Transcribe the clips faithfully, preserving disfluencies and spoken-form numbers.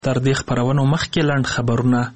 تر دې خبرونو مخکې لنډ خبرونه.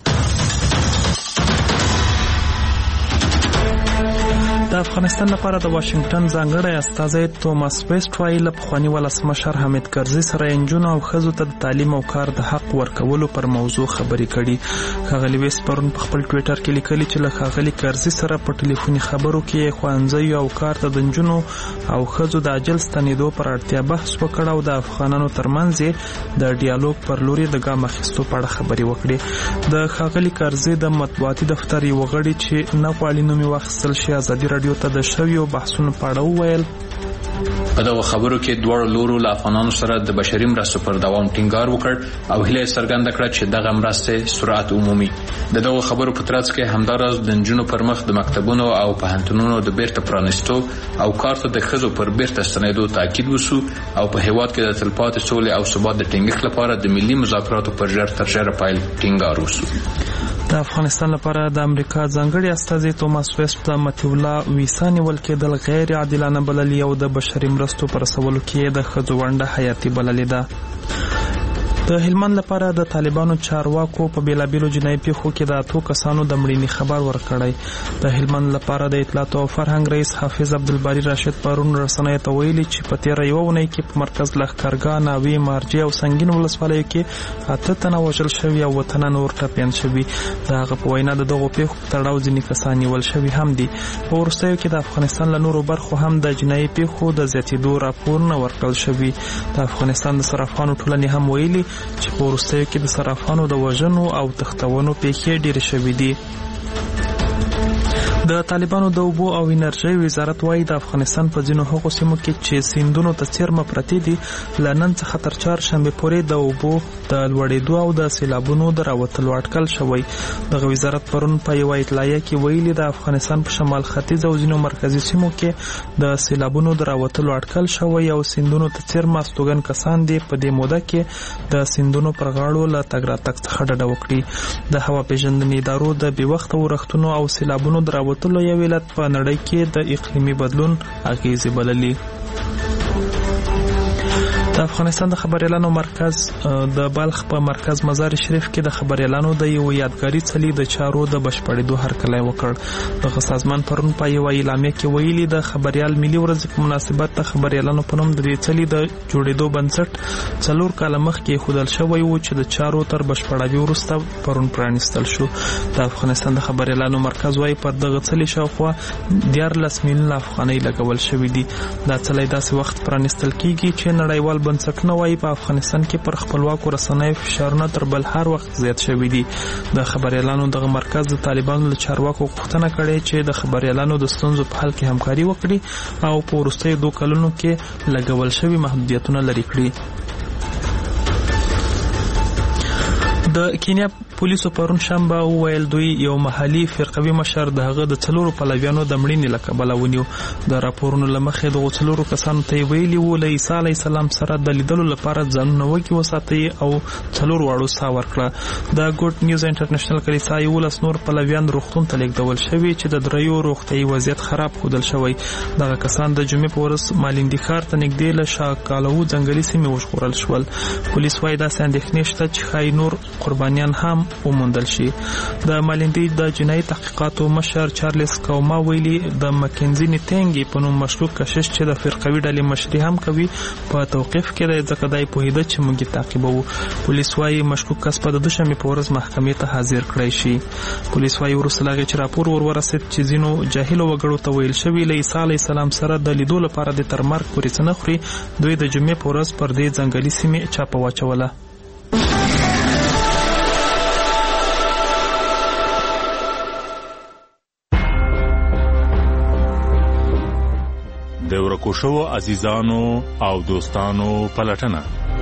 د افغانستان لپاره د واشنگټن ځانګړی استازی توماس ویسټ وایي له پخواني ولسمشر حامد کرزي سره نجونو او ښځو ته د تعلیم او کار د حق ورکولو پر موضوع خبرې کړي. ښاغلي ویسټ پرون په خپل ټویټر کې لیکلي چې له ښاغلي کرزي سره په ټلیفوني خبرو کې ښوونځیو او کار ته د نجونو او ښځو د عاجل ستنېدو پر اړتیا بحث وکړ او د افغانانو ترمنځ یې د ډیالوګ پر لوري د ګام اخیستو په اړه خبرې وکړې. د ښاغلي کرزي د مطبوعاتي دفتر یو غړي چې نه غواړي نوم یې واخیستل شي ازادي راډیو ته د شویو بحثونو په اړه وویل: په دغه خبرو کې دواړو لورو له افغانانو سره د بشري مرستو پر دوام ټینګار وکړ او هیله څرګنده کړه چې دغه مرستې سرعت عمومي. د دغه خبرو په ترڅ کې همداراز د نجونو پر مخ د مکتبونو او پوهنتونونو د بیرته پرانیستو او کار ته د ښځو پر بیرته ستنېدو تاکید وشو او په هیواد کې د تلپاتې سولې او ثبات د ټینګښت لپاره د ملي مذاکراتو پر ژر تر ژره پیل ټینګار وشو. د افغانستان لپاره د امریکا ځانګړي استازي توماس ویسټ د مطیع الله ویسا نیول کېدل غیر عادلانه بللي او د بشري مرستو پر رسولو کې د ښځو ونډه حیاتي بللې ده. د هلمند لپاره د طالبانو چارواکو په بیلابیلو جنایي پیښو کې د اتو کسانو د مړینې خبر ورکړی. د هلمند لپاره د اطلاعات او فرهنګ رئیس حافظ عبدالباری راشد پرون رسنیو ته ویلي چې په تیره یوه اونۍ کې په مرکز لښکرګاه، ناوې، مارجې او سنګین ولسوالیو کې اته تنه وژل شوي او اووه تنه نور ټپیان شوي. د هغه په وینا د دغو پیښو په تړاو ځینې کسان نیول شوي هم دي. په وروستیو کې د افغانستان له نورو برخو هم د جنایي پیښو د زیاتېدو راپورونه ورکړل شوي. د افغانستان د صرافانو ټولنې هم ویلي چې په وروستیو کې د صرافانو د وژنو او تښتونو پیښې ډېرې شوي دي. د طالبانو د اوبو او انرژۍ وزارت وایي د افغانستان په ځینو هغو سیمو کې چې سیندونو ته څیرمه پرتې دي له نن څخه تر چهارشنبې پورې د اوبو د لوړېدو او د سیلابونو د راوتلو اټکل شوی. دغه وزارت پرون په یوه اطلاعیه کې ویلي د افغانستان په شمال ختیځ او ځینو مرکزي سیمو کې د سیلابونو د راوتلو اټکل شوی او سیندونو ته څیرمه استوګن کسان دي په دې موده کې د سیندونو پر غاړو له تګ راتګ څخه ډډه وکړي. د هوا پیژندنې ادارو د بې وخته ورښتونو او سیلابونو د راوتلو یو علت په نړۍ کې د اقلیمي بدلون اغیزې بللي. د افغانستان د خبریالانو مرکز د بلخ په مرکز مزار شریف کې د خبریالانو د یو یادګاري څلي د چارو د بشپړېدو هرکلی وکړ. دغه سازمان پرون په یوه اعلامیه کې ویلي د خبریال ملي ورځې په مناسبت د خبریالانو په نوم د دې څلي د جوړېدو بنسټ څلور کاله مخکې ایښودل شوی و چې د چارو تر بشپړاوي وروسته پرون پرانیستل شو. د افغانستان د خبریالانو مرکز وایي پر دغه څلي شاوخوا دیارلس میلیونه افغانۍ لګول شوي دي. دا څلی داسې وخت پرانیستل کیږي چې نړیوال بنسټ نه وایي په افغانستان کې پر خپلواکو رسنیو فشارونه تر بل هر وخت زیات شوي دي. د خبریالانو دغه مرکز د طالبانو له چارواکو غوښتنه کړې چې د خبریالانو د ستونزو په حل کې همکاري وکړي او په وروستیو دوه کلونو کې لګول شوي محدودیتونه لرې کړي. د کینیا پولیسو پرون شنبه وویل دوی یو محلي فرقوي مشر د هغه د څلورو پلویانو د مړینې له کبله ونیو. د راپورونو له مخې دغو څلورو کسانو ته یې ویلي وو له عیسی علیه السلام سره د لیدلو لپاره ځانونه وږي وساتئ او څلور واړو ساه ورکړه. د ګوډ نیوز انټرنیشنل کلیسا یولس نور پلویان روغتون ته لیږدول شوي چې د دریو روغتیایي وضعیت خراب ښودل شوی. دغه کسان د جمعې په ورځ مالندي ښار ته نږدې له شاکالو ځنګلي سیمې وژغورل شول. پولیس وایي داسې اندېښنې شته چې ښایي نور قربانیان هم وموندل شي. د مالندي د جنایي تحقیقاتو مشر چارلز کوما ویلي د مکنزي نیتینګي په نوم مشکوک کشش چې د فرقوي ډلې مشري هم کوي په توقیف کې دی ځکه دی پوهېده چې موږ یې تعقیبوو. پولیس وایي مشکوک کس په د دوشنبې په ورځ محکمې ته حاضر کړی شي. پولیس وایي وروسته له هغې چې راپور ور ورسېد چې ځینو جاهلو وګړو ته ویل شوي له عیسی علیه السلام سره د لیدو لپاره د تر مرګ پورې څه نه خوري، دوی د جمعې په ورځ پر دې ځنګلي سیمې چاپه واچوله. د ورکو شوو عزیزانو او دوستانو پلټنه.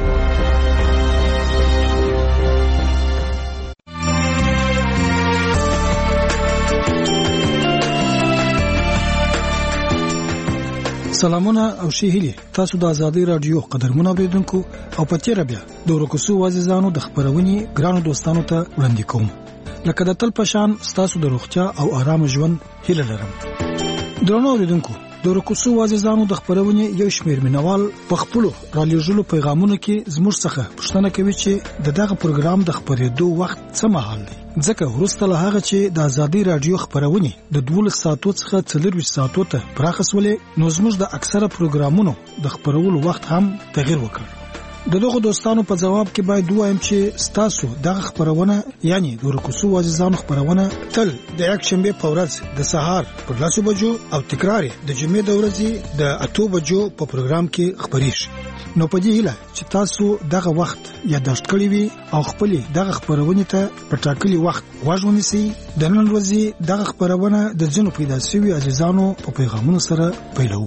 سلامونه او ښې هیلې. تاسو د ازادۍ راډیو قدرمن اوریدونکو او په تیره بیا د ورکو شوو عزیزانو د خبرونې ګرانو دوستانو ته وړاندې کوم. لکه د تل په شان ستاسو د روغتیا او آرام ژوند هیله لرم. درنو اوریدونکو، د رکوسو عزیزانو د خبرونې یو شمېر مینوال په خپل را لېږلو پیغامونو کې زموږ څخه پوښتنه کوي چې د دغه پروګرام د خبرېدو وخت څه مهال دی، ځکه وروسته له هغه چې د ازادي رادیو خبرونه د دولس ساعتو څخه څلرویشت ساعتو ته پراخسولې، نو زموږ د اکثره پروګرامونو د خبرولو وخت هم تغیر وکړ. د دغه دوستانو په جواب کې باید وایم چې ستاسو دغه خبرونه یعنی د رکوسو عزیزانو خبرونه تل د یک شنبه په ورځ د سهار پر لاسو بجو او تکرار د جمعې د ورځې د اتو بجو په پروګرام کې خبرېږي. نو په دې هیله چې تاسو دغه وخت یادداشت کړی وي او خپل دغه خبرونه ته په ټاکلي وخت غوږ ونیسئ. د نن ورځې دغه خبرونه د ځینو پیدا شوي عزیزانو په پیغامونو سره پیلوو.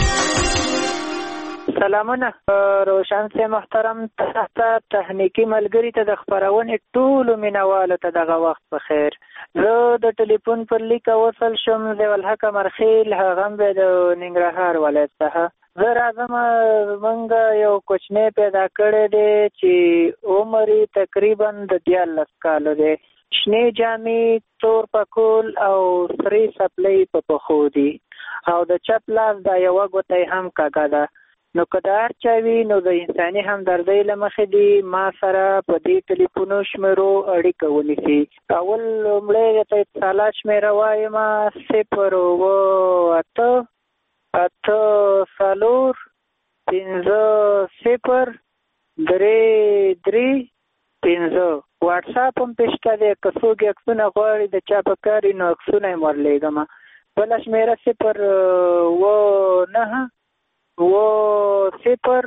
سلامونه روشن سے محترم تحت تخنیکی ملګری ته د خبرونې ټولو مینوالو ته دغه وخت بخیر. زه د ټلیفون پر لیک وصل شم ضیاء الحق مرخیل، هغه به د ننګرهار ولایت څخه. زه راځم موږ یو کوچنی پیدا کړی دی چې عمر تقریبا د دیارلس کالو دی، شنې جامې، تور پکول او سرې سپلۍ په پښو دي او د چپ لاس دا یوه ګوته هم کږه ده. نو که د هر چا وي نو د انساني همدردۍ له مخې دي ما سره په دې ټلیفونو شمېرو اړیکه ونیسي. اول لومړی ته اتصالات شمېره وایم: صفر اوه اته اته څلور پنځه صفر درې درې پنځه. واټساپ هم پې شته دی، که څوک عکسونه غواړي د چا په کار وي نو عکسونه یې ورلیږم. بله شمېره صفر اوه نهه اوه صفر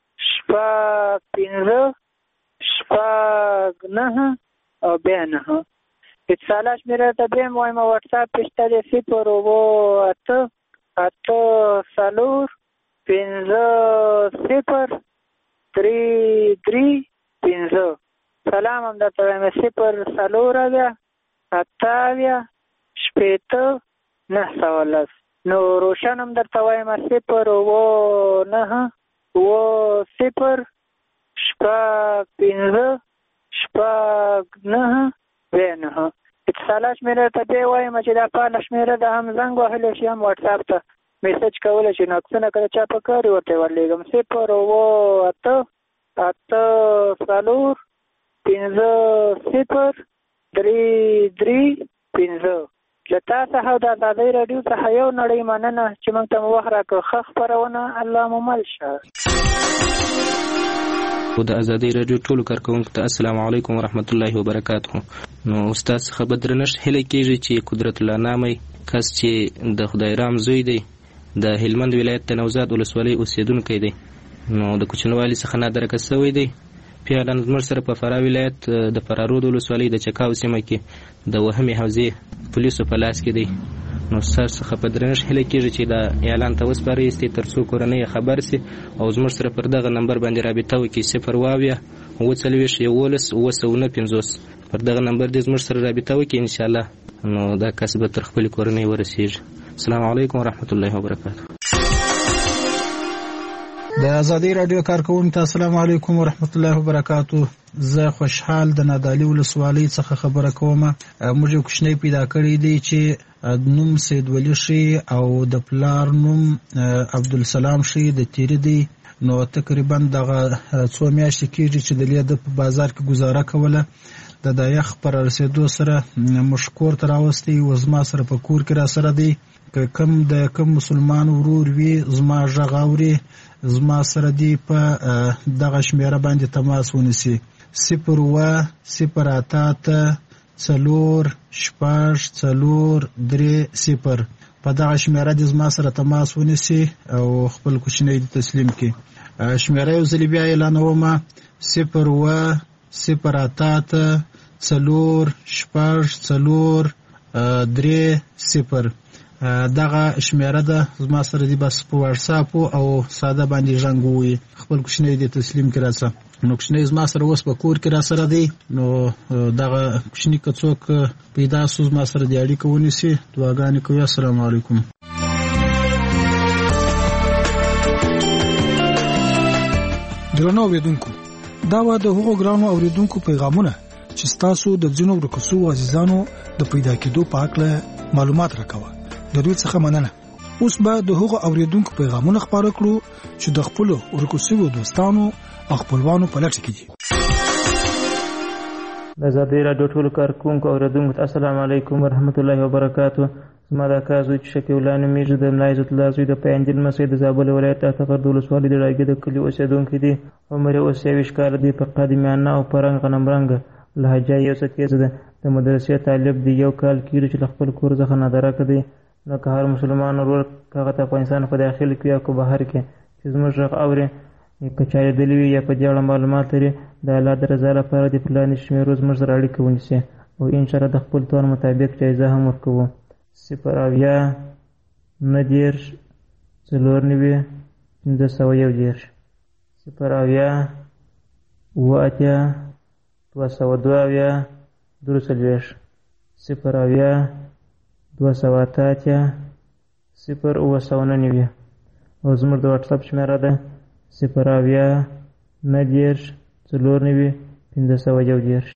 شپږ پنځه شپږ نهه او بیا نهه. اتصالات شمېره ته بیا هم وایم، واټساپ پې شته دی: صفر اوه اته اته څلور پنځه صفر درې درې پنځه. سلام هم درته وایم: صفر څلور اویا اته اویا شپېته نهه سوه لس. نو روشن هم درته وایم: صفر اوه نهه اوه صفر شپږ پنځه شپږ نهه بیا نهه. اتصالات شمېره ته بیا وایم چې دا فعاله شمېره ده، هم زنګ وهلی شي هم واټساپ ته میسج کولی شي، نو عکسونه که د چا په کار وي ورته یې ورلیږم. صفر اوه اته اته څلور پنځه صفر درې درې پنځه. له تا څخه او د ازادۍ راډیو څخه یو نړۍ مننه چې موږ ته مو وخت راکړ. ښه خپرونه، الله مو مل شه. د ازادۍ راډیو ټولو کارکوونکو ته السلام علیکم ورحمت الله وبرکاته. نو استاد څخه به درنښت هیله کېږي چې قدرت الله نامی کس چې د خدای رام زوی دی، د هلمند ولایت د نوزاد ولسوالۍ اوسېدونکی دی، نو د کوچنیوالي څخه نادرکه شوی دی. فعلا زموږ سره په فراه ولایت د فرارود ولسوالۍ د چکاو سیمه کې د وهمې حوزې پولیسو په لاس کې دی. نو ستاسو څخه په درنښت هیله کېږي چې دا اعلان ته وسپارئ تر څو کورنۍ خبر سي او زموږ سره پر دغه نمبر باندې رابطه وکړي: صفر اویا اووه څلوېښت یولس اووه سوه نه پنځوس. پر دغه نمبر دې زموږ سره رابطه وکړي انشاءالله، نو دا کس به تر خپلې کورنۍ ورسېږي. السلام علیکم ورحمت الله وبرکاته. د ازادۍ راډیو کارکوونکو ته السلام علیکم ورحمت الله وبرکاته. زه خوشحال د نادعلي ولسوالۍ څخه خبره کوم. موږ یو کوچنی پیدا کړی دی چې نوم سید ولی شي او د پلار نوم عبدالسلام شي د تیری دی. نو تقریبا دغه څو میاشتې کېږي چې د لیده په بازار کې ګزاره کوله. د دا یخ پر رسېدو سره موږ کور ته راوستی و زما سره په کور کې را سره دی. که کم د کم مسلمان ورور وي زما غږ اوري زما سره دی په دغه شمېره باندې تماس ونیسي: صفر اوه صفر اته اته څلور شپږ څلور درې صفر. په دغه شمېره دې زما سره تماس ونیسي او خپل کوچنی دې تسلیم کړي. شمېره یو ځلې بیا اعلانوم: صفر اوه صفر اته اته څلور شپږ څلور درې صفر. دغه شمېره ده زما سره دی، بس په واټساپ او ساده باندې ژوند ووایي، خپل کوچنی دې تسلیم کړي راڅه. نو کوچنی زما سره اوس په کور کې را سره دی، نو دغه کوچني که څوک پیدا سو زما سره دې اړیکه ونیسي. دعاګانې کوي. السلام علیکم. درنو اوریدونکو، دا و د هغو ګرانو اوریدونکو پیغامونه چې تاسو د ځینو ورکوسو عزیزانو د پیدا کېدو په اړه معلومات راکوه. د دوی څخه مننه. اوس به د هغو اوریدونکو پیغامونه خپاره کړو چې د خپلو ورکو شویو دوستانو او خپلوانو په لټه کې دي. د ازادۍ راډیو ټولو کارکوونکو او اوریدونکو ته السلام علیکم ورحمت الله وبرکاتو. زما د اکا زوی چې شفیع الله نومیږي د ملا عزت الله زوی د پیاندل لمسی د زابل ولایت اټغر د ولسوالۍ د ډاګې د کلي اوسېدونکی دی. عمر یې اوس یویشت کاله دی. په قد میانه او په رنګ غنمرنګه لهجه یې یو څه تیزه ده. د مدرسې طالب دی. یو کال کېږي چې له خپل کور څخه نادرکه دی. نو که هر مسلمان ورور هغه د افغانستان په داخل کې یا که بهر کې چې زموږ غږ اوري که چا لیدلي وي یا په دې اړه معلومات لري د الله د رضا لپاره د په لاندې شمېرو زموږ سره اړیکه ونیسي او انشاءالله د خپل توان مطابق جایزه هم ورکوو. صفر اویا نهه دېرش څلور نوي پنځه سوه یو دېرش صفر اویا اووه اتیا دوه سوه دوه اویا درې څلوېښت صفر اویا دوه سوه اته اتیا صفر اووه سوه نهه نوي او زموږ د واټساپ شمېره ده صفر اویا نهه دېرش څلور نوي پنځه سوه یو دېرش.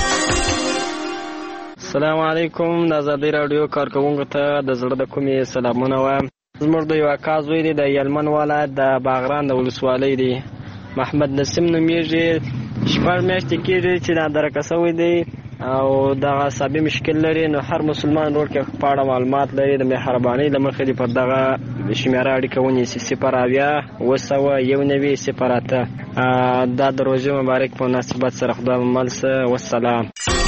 السلام علیکم. د ازادۍ راډیو کارکوونکو ته د زړه د کومې سلامونه وایم. زموږ د یو اکا زوی دی د یلمن ولایت د باغران د ولسوالۍ دی. محمد نسیم نومیږي. شپږ میاشتې کېږي چې نادرکه شوی دی او دغه عصبي مشکل لري. نو هر مسلمان ورور کې په اړه معلومات لري د مهربانۍ له مخې دې پر دغه شمېره اړیکه ونیسي صفر اویا اووه سوه یو نوي صفر اته. دا د روژې مبارک په مناسبت سره خدای مو مل شه. والسلام.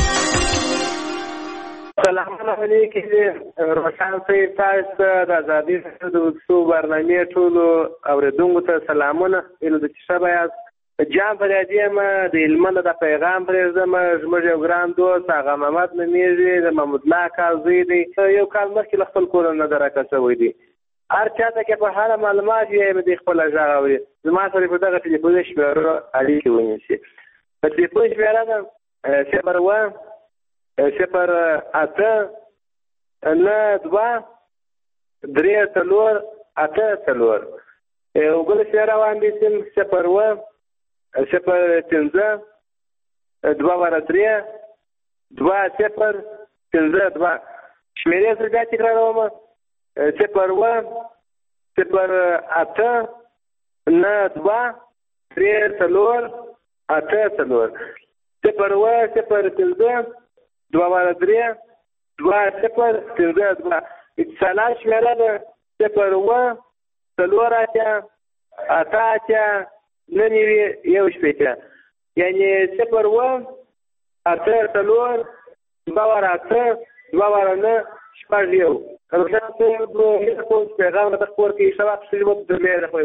سلام علیکم. روشن صاحب تاسو ته د ازادۍ راډیو د وڅو برنامې ټولو اورېدونکو ته سلامونه. ایله د شپه یاست جان فریادي یم د هلمند د پیغام پرېږدم. زموږ یو ګران دوست هغه محمد نومیږي د محمود الله اکا زوی دی. یو کال مخکې له خپل کوره نادرکه شوی دی. هر چاته کې په هره معلومات یې د خپله غږ اوري. زما سره په دغه ټلیفون شمېره اړیکې ونیسي. په ټلیفون شمېره ده صفر اووه صفر اته نهه دوه درې څلور اته څلور. یو بل شمېره واخیستم صفر اووه صفر پنځه دوه واره درې دوه صفر پنځه دوه. شمېرې سره بیا تکراروم صفر اووه صفر اته نهه دوه درې څلور اته څلور صفر اووه صفر پنځه دوه واره درې دوه صفر پنځه دوه. اتصالات شمېره ده صفر اووه څلور اتیا اته اتیا نهه نوي یو شپېته. یعنې صفر اووه اته څلور دوه واره اته دوه واره نهه شپږ یو. روشن صاحب هیله کوم چې پیغام راته خپور کړي. ښه وخت ښه ژوند درلې ده.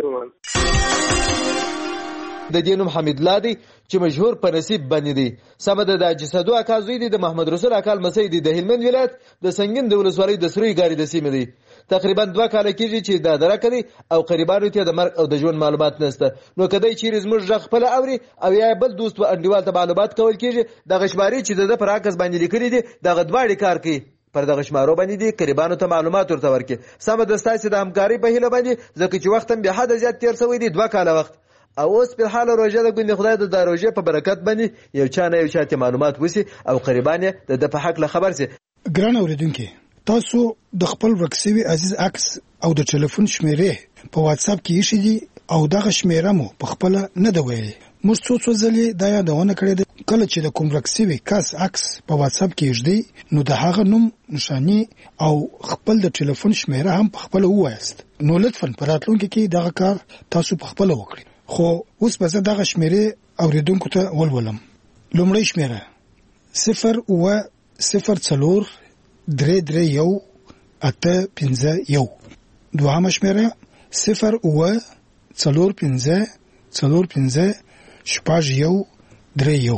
د دې نوم حمیدالله دی چې مشهور په نصیب باندې دی. سمه ده د جسدو اکا زوی دی. د محمد رسول اکا لمسی دی. د هلمند ولایت د سنګین د ولسوالۍ د سروي ګارې د سیمې دی. تقریبا دوه کاله کېږي چې دا درکه دی او قریبانو ته د مرګ او د ژوند معلومات نشته. نو کدی چیرې زموږ غږ خپله اوري او یا بل دوست و انډیوال ته معلومات کول کېږي دغه شمارې چې د ده پر عکس باندې لیکلي دي دغه دواړې کار کوي. پر دغه شمارو باندې دي قریبانو ته معلومات ورته ورکړي. سمه ده ستاسې د همکارۍ په هیله باندې ځکه چې وخت هم بې حده زیات تېر شوی دی دوه کاله وخت او اوس په حال روژه د ګوندې خدای د دا روژې په برکت باندې یو چا نه یو چا ته معلومات وسی او قریبان یې د ده په حق له خبر سي. ګران اورېدونکي تاسو د خپل ورکسوي عزیز عکس او د ټلیفون شمیرې په واتس اپ کې ایښې دي او دغه شمیره مو په خپل نه دی ویلي. موږ څو څو ځلې دا یادونه کړې ده کله چې د کوم ورکسوي کس عکس په واتس اپ کې ایښدي نو د هغه نوم نشانی او خپل د ټلیفون شمیره هم په خپل ووایست. نو لطفا په راتلونکي کې دغه کار تاسو په خپل وکړئ. خو اوس به زه دغه شمیرې اوریدونکو ته ولولم. لومړی شمیره صفر اووه صفر څلور درې درې یو اته پنځه یو. دوهمه شمیره صفر اووه څلور پنځه څلور پنځه شپږ یو درې یو.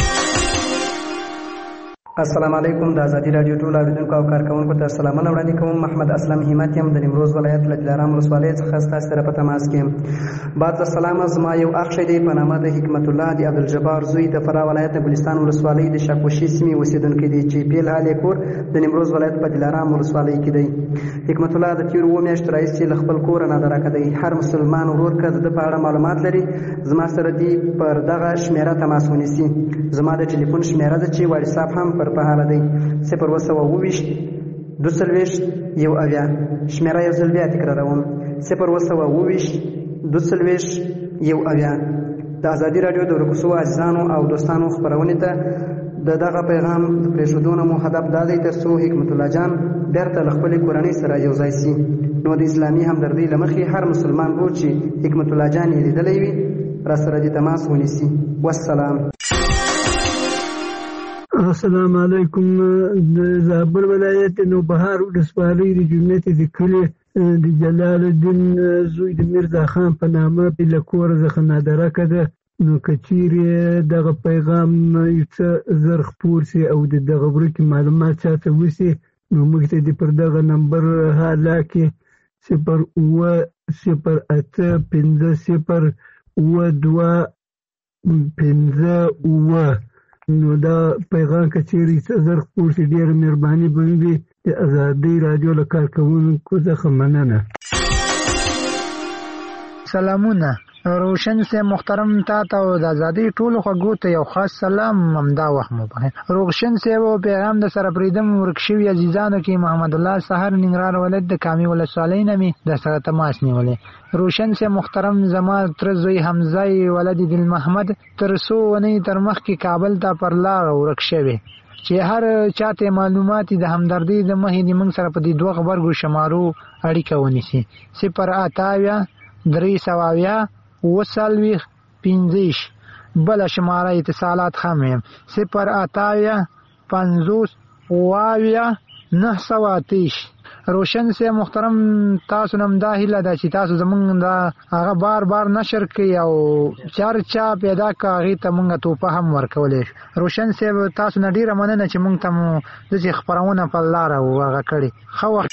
السلام علیکم. د ازادي راډیو ټول اوریدونکو او کارکونکو ته سلامونه وړاندې کوم. محمد اسلم همت یم د نیمروز ولایت له دلارام ولسوالۍ څخه ستاسو سره په تماس کې. بعد السلام. زما یو اخ دی په نامه د حکمت الله د عبدالجبار زوی د فراه ولایت د ګلستان ولسوالۍ د شاکوشي سیمې اوسېدونکی دی چې پیل حال یې کور د نیمروز ولایت په دلارام ولسوالۍ کې دی. حکمت الله د تیرو اووه میاشتو راهیسې له خپل کوره نادرکه دی. هر مسلمان ورور که د ده په اړه معلومات لري زما سره دی پر دغه شمیره تماس ونیسي. زما د ټلیفون شمیره ده چې واتساپ هم پر په حاله دی صفر اووه سوه اوویشت دوه څلوېښت یو اویا. شمېره یو ځل بیا تکراروم: صفر اوه سوه اوه ویشت دوه څلوېښت یو اویا. د ازادي راډیو د ورکو شوو عزیزانو او دوستانو خپرونې ته د دغه پیغام د پرېښودو نه مو هدف دا دی تر څو حکمت الله جان بېرته له خپلې کورنۍ سره یو ځای سي. نو د اسلامي همدردۍ له مخې هر مسلمان و چې حکمت الله جان یې لیدلی وي راسره د تماس ونیسي. والسلام. السلام علیکم. د زابل ولایت نوبهار ولسوالۍ د جومات د کلي د جلال الدین زوی د میرزا خان په نامه له کوره څخه نادرکه ده. نو که چیرې دغه پیغام یو څه زر خپور سي او د دغه ورکې معلومات چاته وسي نو موږ ته دې پر دغه نمبر حالا کې صفر اوه صفر اته پنځه صفر اوه دوه پنځه اوه. نو دا پیغام که چیرې څه زر خپور سي ډېره مهرباني به وي. د ازادۍ راډیو له کارکوونکو څخه مننه. سلامونه. روشن سے محترم تا ته د ازادۍ ټولو خوږو ته یو خاص سلام همدا وخت مو په روشن سے و پیغام د سره پریدم ورک شوي عزیزانو کې محمد الله سحر ننګرهار ولایت د کامي ولسوالۍ نه مې د سره تماس نیولې. روشن سے محترم زما تر زوی حمزه ولد دل محمد تر څو ونې تر مخکې کابل ته پر لار ورک شوی چې هر چاته معلومات د همدردۍ د مخې د موږ سره په دې دوه غبرګو شمارو اړیکه ونیسي: صفر اته اویا درې سوه اویا اوه څلوېښت پنځه. بله شماره اتصالات هم یم: صفر اته اویا پنځوس اوه اویا نهه سوه اته. روشن سے محترم تاسو نم دا هیله ده چې تاسو زمونږ دا هغه بار بار نشر کړئ او چرچا پیدا کړه هغې ته مونږ توپه هم ورکولی. روشن صاحب تاسو نه ډېره مننه چې مونږ ته مو داسې خپرونه په لاره هغه کړې. ښه وخت.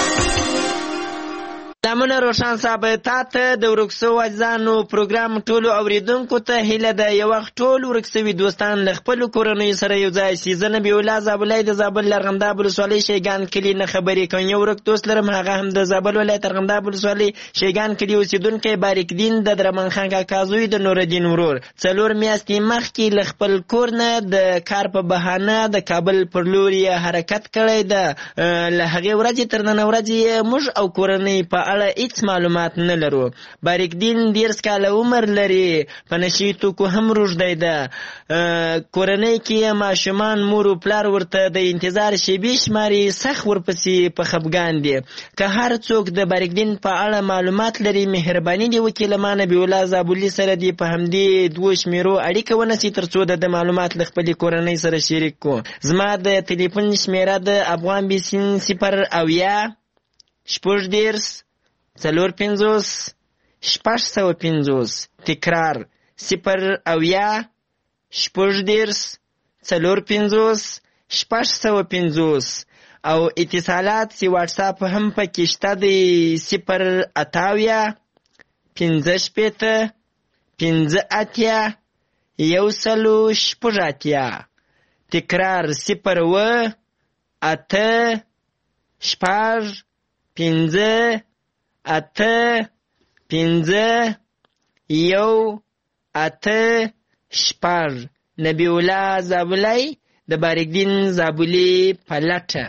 سلامونه روشن صاحب، تا ته د ورک سوو عزیزانو پروګرام ټولو اوریدونکو ته هیله ده یو وخت ټول ورک سوي دوستان له خپلو کورنیو سره یو ځای شي. زه نبي الله زابلۍ د زابل ارغنداب ولسوالۍ شیګان کلي نه خبرې کوم. یو ورک دوست لرم، هغه هم د زابل ولایت ارغنداب ولسوالۍ شیګان کلي اوسېدونکی باریک دین د درمان خان کاکا زوی د نورالدین ورور. څلور میاشتې مخکې له خپل کور نه د کار په بهانه د کابل پر لور یې حرکت کړی ده. له هغې ورځې تر نن ورځې موږ او کورنۍ په اړه هیڅ معلومات نه لرو. باریک دین دیرس کاله عمر لري، په نشي توکو هم روږدی ده. کورنۍ کې ماشومان مور و پلار ورته د انتظار شیبې شماري، سخت ورپسې په خفګان دي. که هر څوک د باریک دین په اړه معلومات لري مهرباني دې وکړي له ما نبي الله زابلي سره دې په همدې دوو شمیرو اړیکه ونیسي تر څو د معلومات له خپلې کورنۍ سره شریک کړو. زما د تلیفون شمیره د افغان بیسین صفر اویا شپږ دېرس څلور پنځوس شپږ سوه پنځوس. تکرار: صفر اویا شپږ دېرس څلور پنځوس شپږ سوه پنځوس. او اتصالات سی واټساپ هم پکې شته دی: صفر اته اویا پنځه شپېته پنځه اتیا یو سلو شپږ اتیا. تکرار: صفر اوه اته شپږ پنځه اته پنځه یو اته شپږ. نبی الله زابلی د باریک دین زابلي په لټه.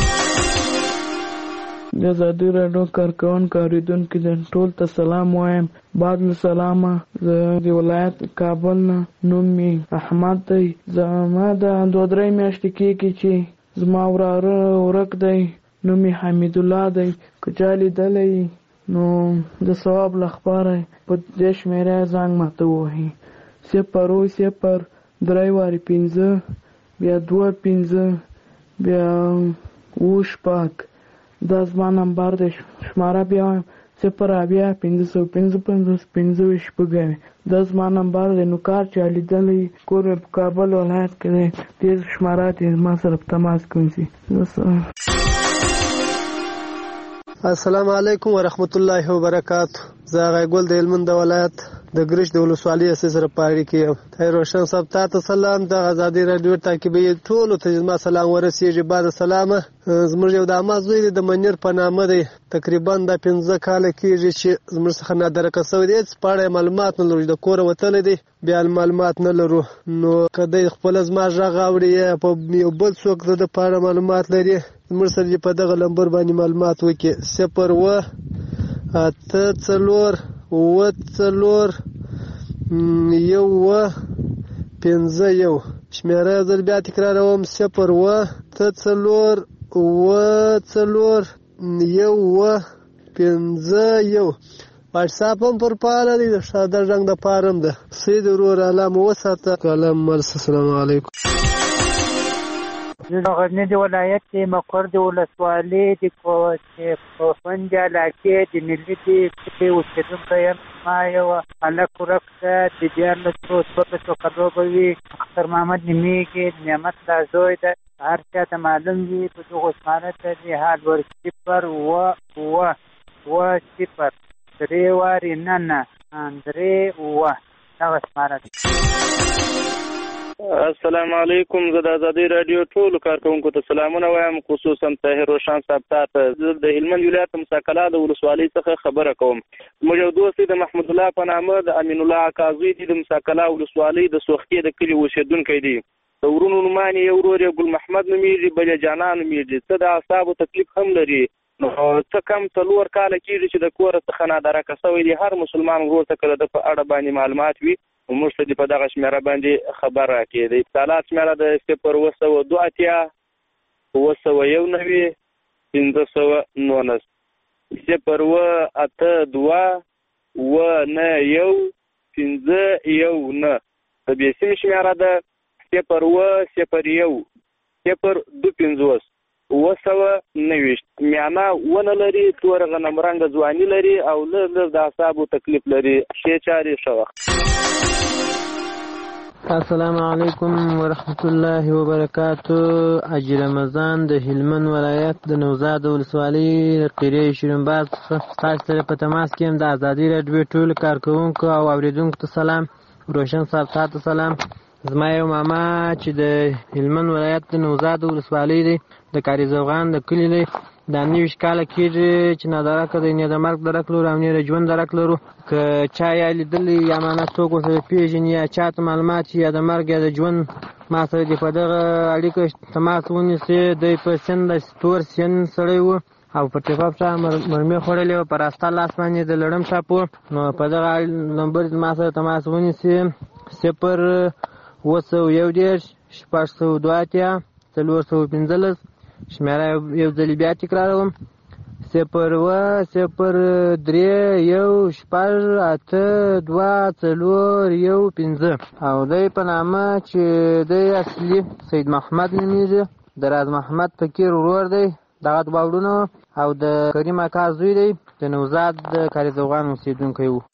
د ازادي راډیو کارکوونکو اورېدونکو ټول ته سلام وایم. بعد له سلامه زه د ولایت کابل نه، نوم مې احمد دی. زما د دوه درې میاشتې کېږي چې زما وراره ورک دی، نوم یې حمید الله دی. که چا لیدلی نو د ثواب لپاره په دې شمېره زنګ ماته ووهي: صفر اوه صفر درې وارې پنځه بیا دوه پنځه بیا اوه شپږ. دا زما نمبر دی. شماره بیا وایم: صفر اویا پنځه سوه پنځه پنځوس پنځه ویشت شپږ. دا زما نمبر دی. نو کار چا لیدلی کور مې په کابل ولایت کې دی، دې شماره ته زما سره په تماس کې ونیسي. السلام علیکم ورحمت الله وبرکاتہ. زه غیګل د هلمند ولایت د ګرش د ولسوالۍ سره پاړی کې ته روشن صاحب تاسو سلام د ازادي رادیو تعقیبي ټول ته ما سلام ورسیږي بعد سلامه زموږ یو د امازوی د منیر په نامه دی تقریبا د پنځه کال کېږي چې زموږ څخه نادرکه شوی دی په معلومات نه لري د کور وتل دي بیا معلومات نه لرو نو کله خپل زما ژغ اوري په یو بل څوک د پاره معلومات لري زموږ سره په دغه لمبر باندې معلومات وکي صفر و اته څلور و څلور یو و پنځه یو شمیره زر بیا تکراروم صفر و اته څلور و څلور یو و پنځه یو واتساپ هم پر پاله دی د ساده رنګ د پارم ده سید ورور علامه وساته کلام مرس السلام علیکم د غزنی ولایت کې مقر د ولسوالۍ د کوفنج علاقې د ملي د اوسېدونکی یم ما یو هلک ورک ده د دیارلس څوارلسو کلو به وي اختر محمد نومېږي نعمت دا زوی ده هر چا ته معلوم وي په دغو اسمانه ته د حال ور صفر و و و صفر درې وارې نه نه درې اووه دغه اسمانه ده. السلام علیکم زه د ازادي رادیو ټولو کارکوونکو ته سلامونه وایم خصوصا طاهر روشن صاحب ته زه د هلمند ولایت مساکلا د ولسوالۍ څخه خبره کوم موږ یو دوست د محمد الله په نامه د امین الله اکازوی د مساکلا ولسوالۍ د سوختي د کلي اوسېدونکی دی د ورونو نومان یې ورور یې ګل محمد نومېږي بل یې جانان نومېږي څه د اعصابو تکلیف هم لري نو څه کم څلور کاله کېږي چې د کوره څخه نادرکه شوی دی هر مسلمان ورور ته که د په اړه باندې معلومات وي موږ ته دې په دغه شمېره باندې خبر راکړي د اتصالات شمېره د صفر اوه سوه دوه اتیا اوه سوه یو نوي پنځه سوه نولس صفر اوه اته دوه اوه نه یو پنځه یو نه د بیسیم شمېره ده صفر اوه صفر یو صفر دوه پنځوس اوه سوه نوېشت میانه ونه لري تور غنم رنګه ځواني لري او لږ لږ د اعصابو تکلیف لري ښې چارې ښه وخت. السلام علیکم ورحمت الله وبرکاتو. حاجي رمضان د هلمند ولایت د نوزاد ولسوالۍ قریه شیرینباز څخه تاسو سره په تماس کې یم. د ازادي راډیو ټولو کارکوونکو او اوریدونکو ته سلام. روشن صاحب ته سلام. زما یو ماما چې د هلمند ولایت د نوزاد ولسوالۍ دی د کاري زوغان د کلي دی دا نویشت کاله کېږي چې نادرکه دی نه د مرګ درک لرو او نه د ژوند درک لرو که چا یا لیدلی یا معنا څوک ورسره پېژني یا چا ته معلومات یا د مرګ یا د ژوند ما سره دې په دغه اړیکه تماس ونیسي. دی په سن د تور سن سړی و او په ټیپاپ چا مرمۍ خوړلې وه په راسته لاس باندې د لړم چاپ و نو په دغه نمبر ما سره تماس ونیسي صفر اوه سوه یو دېرش شپږ سوه دوه اتیا څلور سوه پنځلس شمېره یو ځلې بیا تکراروم صفر اوه صفر درې یو شپږ اته دوه څلور یو پنځه او دی په نامه چې دی اصلي سید محمد نومېږي د راز محمد فقیر ورور دی دغه دوه وروڼه او د کریم اکا زوی دی د نوزاد د کاري زوغان اوسېدونکی و.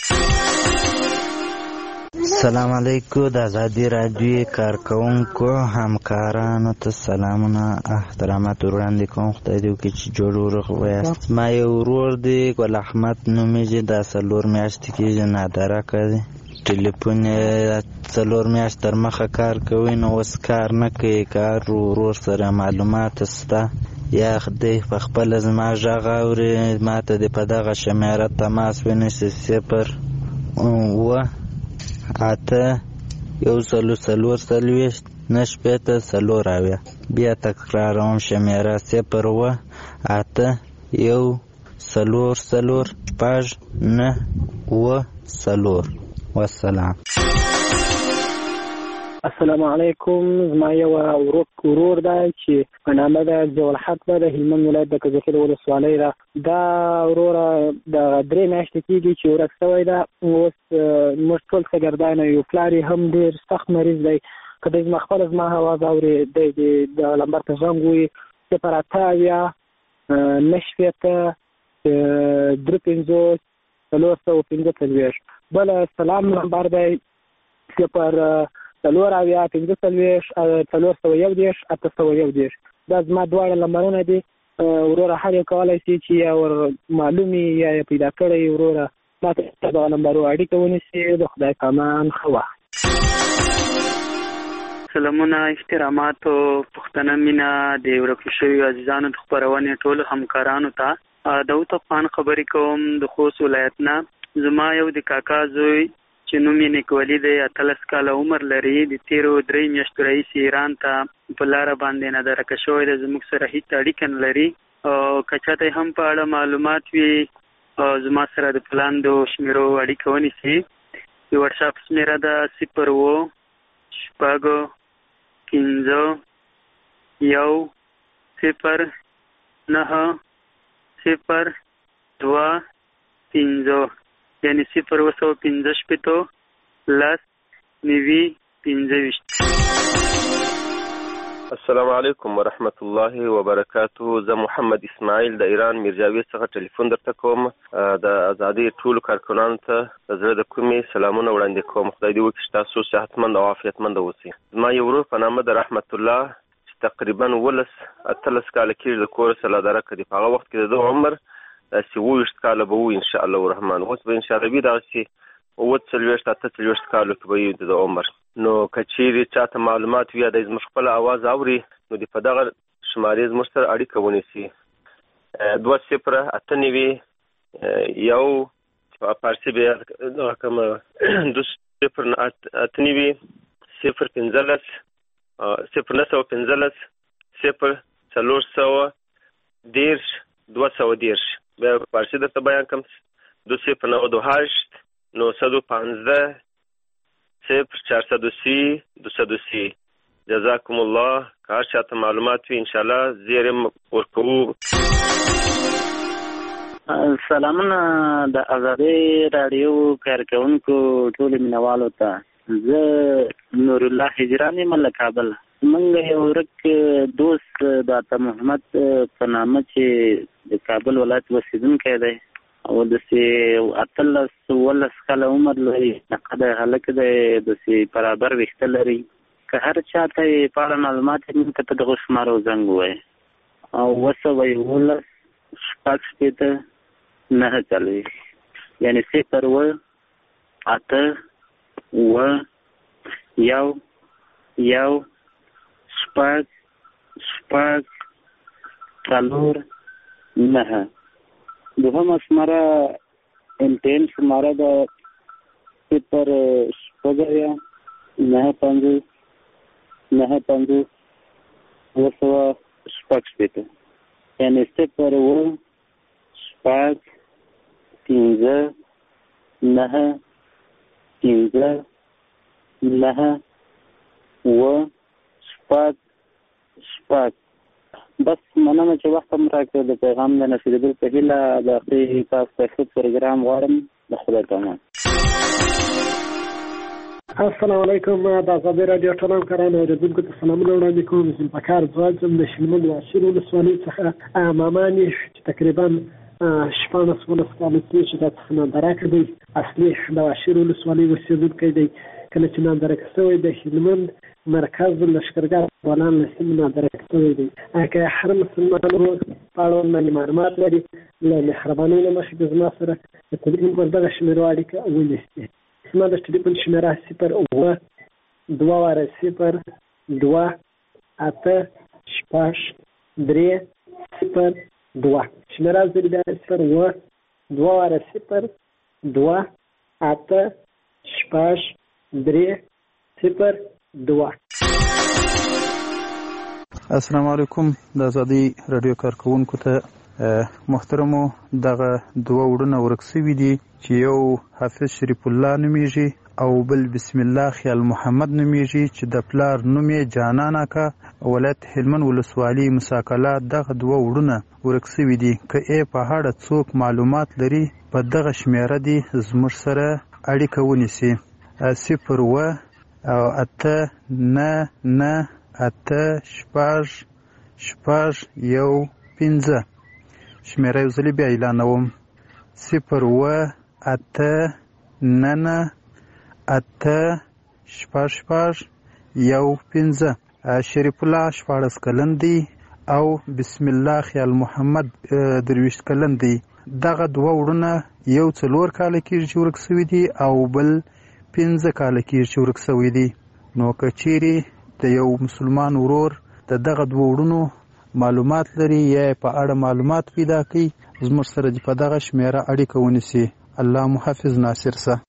السلام علیکم د ازادي راډیو کارکوونکو همکارانو ته سلامونه احترامات وړاندې کوم. خدای دې وکړي چې جوړ ورغ ویاست. ما یو ورور دی ګل احمد نومېږي دا څلور میاشتې کېږي نادرکه دی ټلیفون یې څلور میاشت تر مخه کار کوي نو اوس کار نه کوي. کار ورور سره معلومات شته یا دی په خپله زما غږ اوري ما ته دې په دغه شمېره تماس ونیسي صفر اوه اته یو سلو څلور څلوېښت نه شپېته څلور اویا بیا تکراروم شمېره صفر اوه اته یو څلور څلور شپږ نه اوه څلور. والسلام. السلام علیکم. زما یو ورور دی چې په نامه ده ضیاءالحق ده د هلمند ولایت د کجکي ولسوالۍ ده. دا وروره د درې میاشتې کېږي چې ورک شوی ده. اوس موږ ټول شاګردان یو پلار یې هم ډېر سخت مریض دی که دی زما خپله زما اواز اوري دی د لمبر ته زنګ ووایي صفر اته اویا نه شپېته درې پنځوس څلور سوه پنځه څلوېښت. بله سلام نمبر دی صفر څلور اویا پنځه څلوېښت څلور سوه یو دېرش اته سوه یو دېرش. دا زما دواړه نمبرونه دي. وروره هر یو کولی شي چې یا ور معلوم یا پیدا کړی وروره ماته د نمبر اړیکه ونیسي. د خدای پامان ښه وخت. سلامونه، احترامات او پښتنه مینا د ورکو شویو عزیزانو د خپرونې ټولو همکارانو ته. داود افغان خبرې کوم د خوست ولایت نه. زما یو د کاکا زوی چې نوم یې نیکولي دی، اتلس کاله عمر لري. د تیرو درې میاشتو راهیسې ایران ته په لاره باندې نادرکه شوی دی. زموږ سره هیڅ اړیکه نه لري. که چاته هم په اړه معلومات وي زما سره د پلاندو شمیرو اړیکه ونیسي. د وټساپ شمیره ده صفر اوه شپږ پنځه یو صفر نهه صفر دوه پنځه، یعنی صفر اوه سوه پنځه شپېته لس نوي پنځه ویشت. السلام علیکم ورحمت الله وبرکاته. زه محمد اسماعیل د ایران میرجاوید څخه ټلیفون درته کوم. د ازادۍ ټولو کارکنانو ته د زړه د کومې سلامونه وړاندې کوم. خدای دې وکړي چې تاسو صحتمند او عافیتمند اوسئ. زما یو ورور په نامه د رحمت الله چې تقریبا ولس اتلس کاله کېږي د کور څخه لادرکه دي. په هغه وخت کې د ده عمر داسې اووه ویشت کاله به وي انشاءالله الرحمن. اوس به انشاءالله وي دغسې اووه څلوېښت اته څلوېښت کالو کې به وي د عمر. نو که چیرې چاته معلومات وي یا دی زموږ خپله اواز اوري نو د په دغه شمارې زموږ سره اړیکه ونیسي. دوه صفره اته نوي یو فارسي به دغه کومه دوه صفر اته نوي صفر پنځلس صفر نه سوه پنځلس صفر څلور سوه دېرش دوه سوه دېرش. بیا فارسي درته بیان کړم. دو صفر نود و هشت نهصد و پانزده صفر چهارصد و سی دوصد و سی. جزاکم الله. که هر چاته معلومات وي انشاءالله زیر ورکوو. سلامونه د ازادۍ راډیو کارکوونکو ټولو مینوالو ته. زه نور الله هجران یم له کابل. موږ یو ورک دوست د عطا محمد په نامه چې د کابل ولایت اوسېدونکی دی او داسې اتلس اوولس کاله عمر لري. نقده هلک دی، داسې برابر ویښته لري. که هر چاته یې په اړه معلومات وي موږ ته په دغو شمارو زنګ ووایي. او اوه سوه یولس شپږ شپېته نهه څلوېښت، یعنې صفر اوه اته اوه یو یو شپږ شپږ څلور نهه. دوهمه شماره امتحان شماره ده صفر شپږ اویا نهه پنځوس نهه پنځوس اوه سوه شپږ شپېته، یعنې صفر اوه شپږ پنځه نهه پنځه نهه اوه شپږ شپږ. بس مننه چې وخت هم راکړ. د پیغام د نشریدو په هیله د اخري تاسو ته ښه پروګرام غواړم. د خدای پامان. السلام علیکم. د ازادۍ راډیو ټول همکارانو اورېدونکو ته سلامونه وړاندې کوم. ذوالفقار ځواج یم د شلمند واشیر ولسوالۍ څخه. مامان یې چې تقریبا شپاړس اوولس کاله کېږي دا څخه نادرکه دی. اصلي د واشیر ولسوالۍ اوسېدونکی دی. کله چې نادرکه شوی د هلمند مرکز لښکرګاه بولان له سیمې نادرکه شوی دی. که هر مسلمان ورور په اړوند باندې معلومات لري له مهربانۍ له مخې د زما سره د تلیفون پر دغه شمېرو اړیکه ونیسي. زما د ټلیفون شمېره صفر اوه دوه واره صفر دوه اته شپږ درې صفر دوه. شمېره زر بیا صفر اوه دوه واره صفر دوه اته شپږ درې صفر دوه. السلام علیکم. د ازادۍ راډیو کارکوونکو ته محترمو، دغه دوه وړونه ورک سوي دي چې یو حافظ شریف الله نومیږي او بل بسم الله خیال محمد نومیږي چې د پلار نوم یې جانان اکا، ولایت هلمند ولسوالي مساکله. دغه دوه وړونه ورک سوي دي. که یې په اړه څوک معلومات لري په دغه شمېره دي زموږ سره اړیکه ونیسي. صفر اوه او اته نه نه اته شپږ شپږ یو پنځه. شمېره یو ځلې بیا اعلانوم. صفر اوه اته نه نه اته شپږ شپږ یو پنځه. شریف الله شپاړس کلن دی او بسم الله خیال محمد درویشت کلن دی. دغه دوه وړونه یو څلور کاله کېږي چې ورک سوي دي او بل پنځه کاله کېږي چې ورک سوي دي. نو که چیرې د یو مسلمان ورور د دغه دوه وړونو معلومات لري یا په اړه معلومات پیدا کوي، زموږ سره دې په دغه شمیره اړیکه ونیسي. الله محافظ ناصر سه.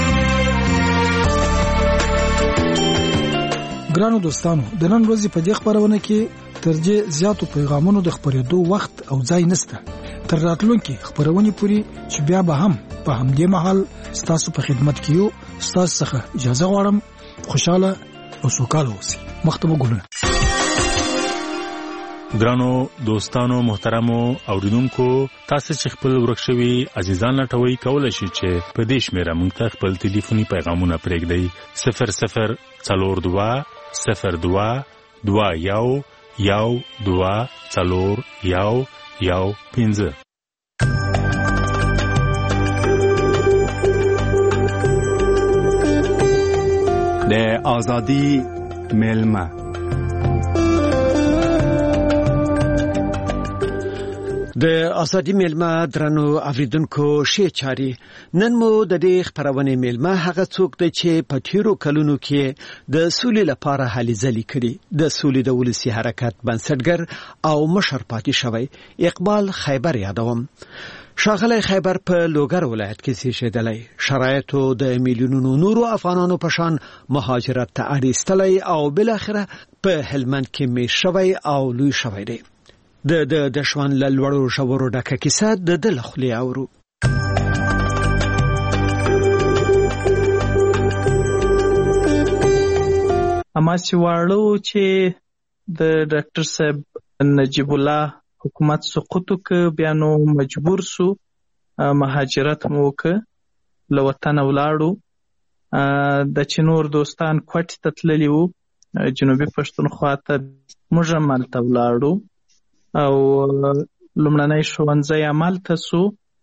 ګرانو دوستانو، د نن ورځې په دې خبرونه کې تر دې زیاتو پیغامونو د خبرېدو وخت او ځای نشته. تر راتلونکي خبرونه پورې چې بیا به هم په همدې مهال ستاسو په خدمت کې یو. ستاسو څخه اجازه غواړم خوشاله او سوکاله اوسئ. مختمه ګلونه. ګرانو دوستانو، محترمو اوریدونکو، تاسو چې خپل ورک شوي عزیزان لټوي کولای شئ چې په دې شمیره موږ ته خپل ټلیفوني پیغامونه پرېږدئ. صفر صفر څلور دوه صفر دوه دوه یو یو دوه څلور یو یو پنځه. د آزادی میلمه. د ازادي میلمه درنو اوریدونکو ښې چاري. نن مو د دې خبرونه میلمه هغه څوک دی چې په تیرو کلونو کې د سولې لپاره هلې ځلې کړي، د سولې د ولسي حرکت بنسټګر او مشر پاتې شوی اقبال خیبر یادوم. شاغلی خیبر په لوګر ولایت کې زیږېدلی، شرایطو د میلیونونو نورو افغانانو په شان مهاجرت ته اړ ایستلی او بالاخره په هلمند کې میشت شوی او لوی شوی دی. د د د شوان له لوړو ژورو ډکه کیسه د ده له خولې اورو. هماسې واړه و چې د ډاکټر صاحب نجیب الله حکومت سقوط وکړ، بیا نو مجبور سو مهاجرت مو وکړ، له وطنه ولاړو. د چې نور دوستان کوټې ته تللي وو، جنوبي پښتونخوا ته، موږ هم هلته ولاړو او لومړنی ښوونځی همالته سو.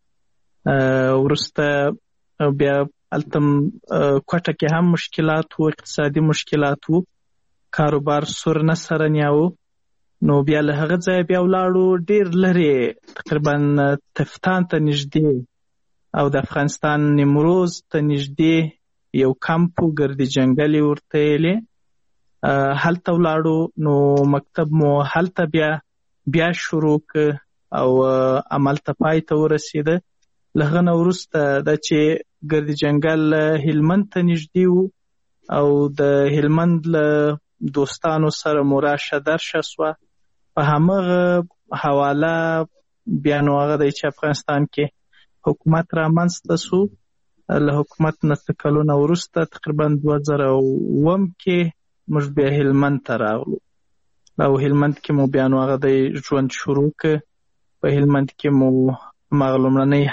وروسته بیا هلته کوټه کې هم مشکلات وو، اقتصادي مشکلات وو، کاروبار سور نه سره نیاوه. نو بیا له هغه ځایه بیا ولاړو ډېر لرې، تقریبا تفتان ته نږدې او د افغانستان نیمروز ته نږدې یو کمپ و، ګردي جنګل یې ورته ویلې. هلته ولاړو. نو مکتب مو هلته بیا بیا شروع که او عمل ته پای ته ورسېده. له هغه نه وروسته دا چې ګردي جنګل هلمند ته نږدې و او د هلمند له دوستانو سره مو راشه درشه سوه. په همغه حواله بیا نو هغه دی چې افغانستان کې حکومت رامنځته سو. له حکومت نه څه کلونه وروسته تقریبا دوه زره اووم کې موږ بیا هلمند ته راغلو او هلمند کې مو بیا نو هغه دی ژوند شروع که. په هلمند کې مو هماغه لومړنۍ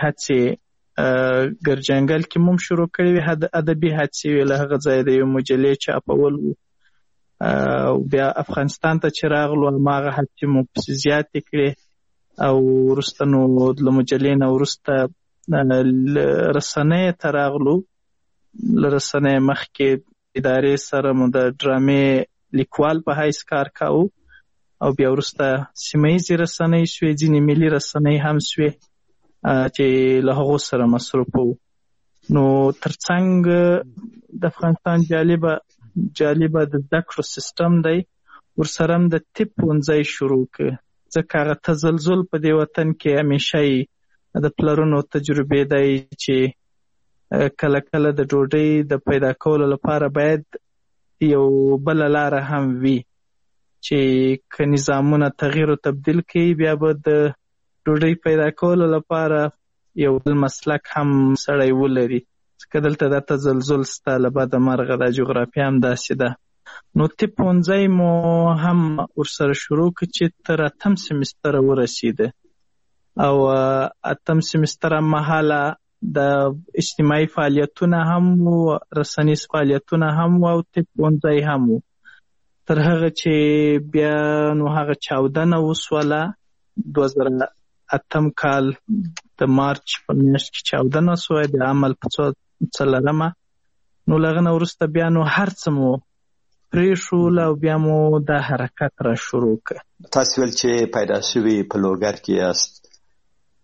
هڅې ګرجنګل کې مو شروع کړې وې، ادبي هڅې وې، له هغه ځایه د یو مجلې چاپول وو. بیا افغانستان ته چې راغلو هماغه هڅې مو پسې زیاتې کړې او وروسته نو له مجلې نه وروسته رسنیو ته راغلو. له رسنیو مخکې ادارې سره مو د ډرامې لیکوال په حیث کار کاوه او بیا وروسته سیمه ییزې رسنۍ شوې، ځینې ملي رسنۍ هم شوې چې له هغو سره مصروف وو. نو ترڅنګ د افغانستان جالبه جالبه د زده کړو سیستم دی، ورسره هم د طب ښوونځی شروع که، ځکه هغه تزلزل په دې وطن کې همیشه د پلرونو تجربې دی چې کله کله د ډوډۍ د پیدا کولو لپاره باید یو بل لاره هم وي چې که نظامونه تغییر او تبدیل کوي، بیا به د ډوډۍ پیدا کولو لپاره یو بل مسلک هم سړی ولري. ځکه دلته دا تزلزل سته، له بده مرغه دا جغرافیه هم داسې ده. نو طب ښوونځی مو هم ورسره شروع کړ چې تر اتم سمستره ورسېده او اتم سمستر هم مهاله د اجتماعي فعالیتونه هم وو، رسنیز فعالیتونه هم وو او طب ښوونځی هم وو. تر هغه چې بیا نو هغه چاودنه وسوله، دوه زره اتم کال د مارچ په میاشت کې چاودنه سوه، د عمل په څلرمه. نو له هغه نه وروسته بیا نو هر څه مو پرېښول او بیا مو دا حرکت را شروع کړ. تاسو ویل چې پیدا شوي په لوګر کې یاست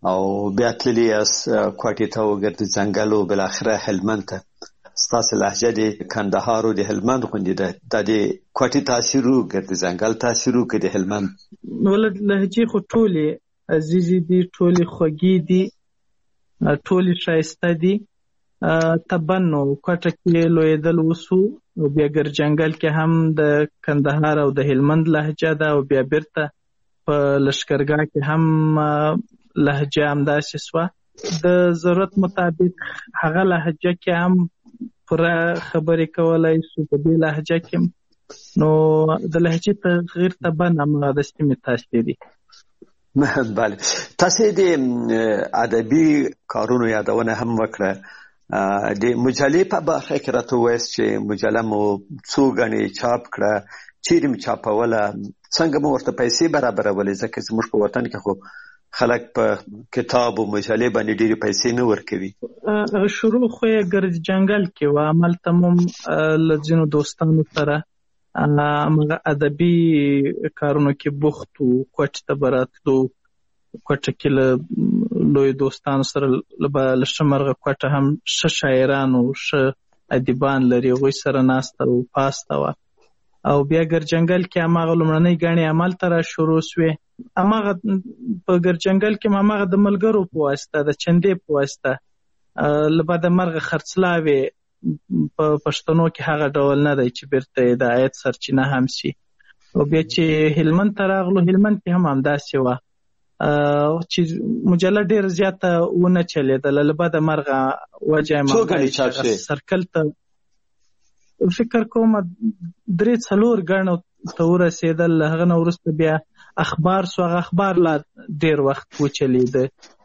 او بیا تللی یاست کوټې ته وګرځئ ځنګل او بالاخره هلمند ته. ستاسو لهجه د کندهار او د هلمند غوندې ده. دا د کوټې تاثیر وګرځي، ځنګل تاثیر وکړي د هلمند. ولې لهجې خو ټولې عزیزې دي، ټولې خوږې دي، ټولې ښایسته دي. طبعا نو کوټه کې لویدل وسو او بیا ګرجنګل کې هم د کندهار او د هلمند لهجه ده او بیا بیرته په لشکرګاه کې هم لهجه همداسې سوه. د ضرورت مطابق هغه لهجه کې هم پوره خبرې کولی سو په دې لهجه کې. نو د لهجې تغییر طبعا همغه د سیمې تاثیر دی. بله، تاسې د ادبي کارونو یادونه هم وکړه. د مجلې په برخه کې راته ووایاست چې مجله مو څو ګڼې چاپ کړه، چیرې مو چاپوله، څنګه مو ورته پیسې برابرولې؟ ځکه زموږ په وطن کې خو خلک په کتاب او مجلې باندې ډېرې پیسې نه ورکوي. شروع خو یې ګرد جنګل کې وه. هملته مو له ځینو دوستانو سره همغه ادبي کارونو کې بوخت وو. کوټې ته به راتلو، کوټه کې له لوی دوستانو سره له ښه مرغه کوټه هم ښه شاعران او ښه ادیبان لري، هغوی سره ناسته او پاسته وه. او بیا ګرجنګل کې هماغه لومړنۍ ګڼې همالته را شروع سوې. هماغه په ګرجنګل کې هماغه د ملګرو په واسطه، د چندې په واسطه له بده مرغه خرڅلاوې په پښتنو کې هغه ډول نه دی چې بیرته د عاید سرچینه هم سي. او بیا چې هلمند ته راغلو، هلمند کې هم همداسې وه چې مجله ډېر زیاته ونه چلېدله. له بده مرغه وجه یې سرکل ته فکر کوم درې څلور ګڼو ته ورسېدل. له هغه نه وروسته بیا اخبار سو. هغه اخبار لا ډېر وخت وچلېده.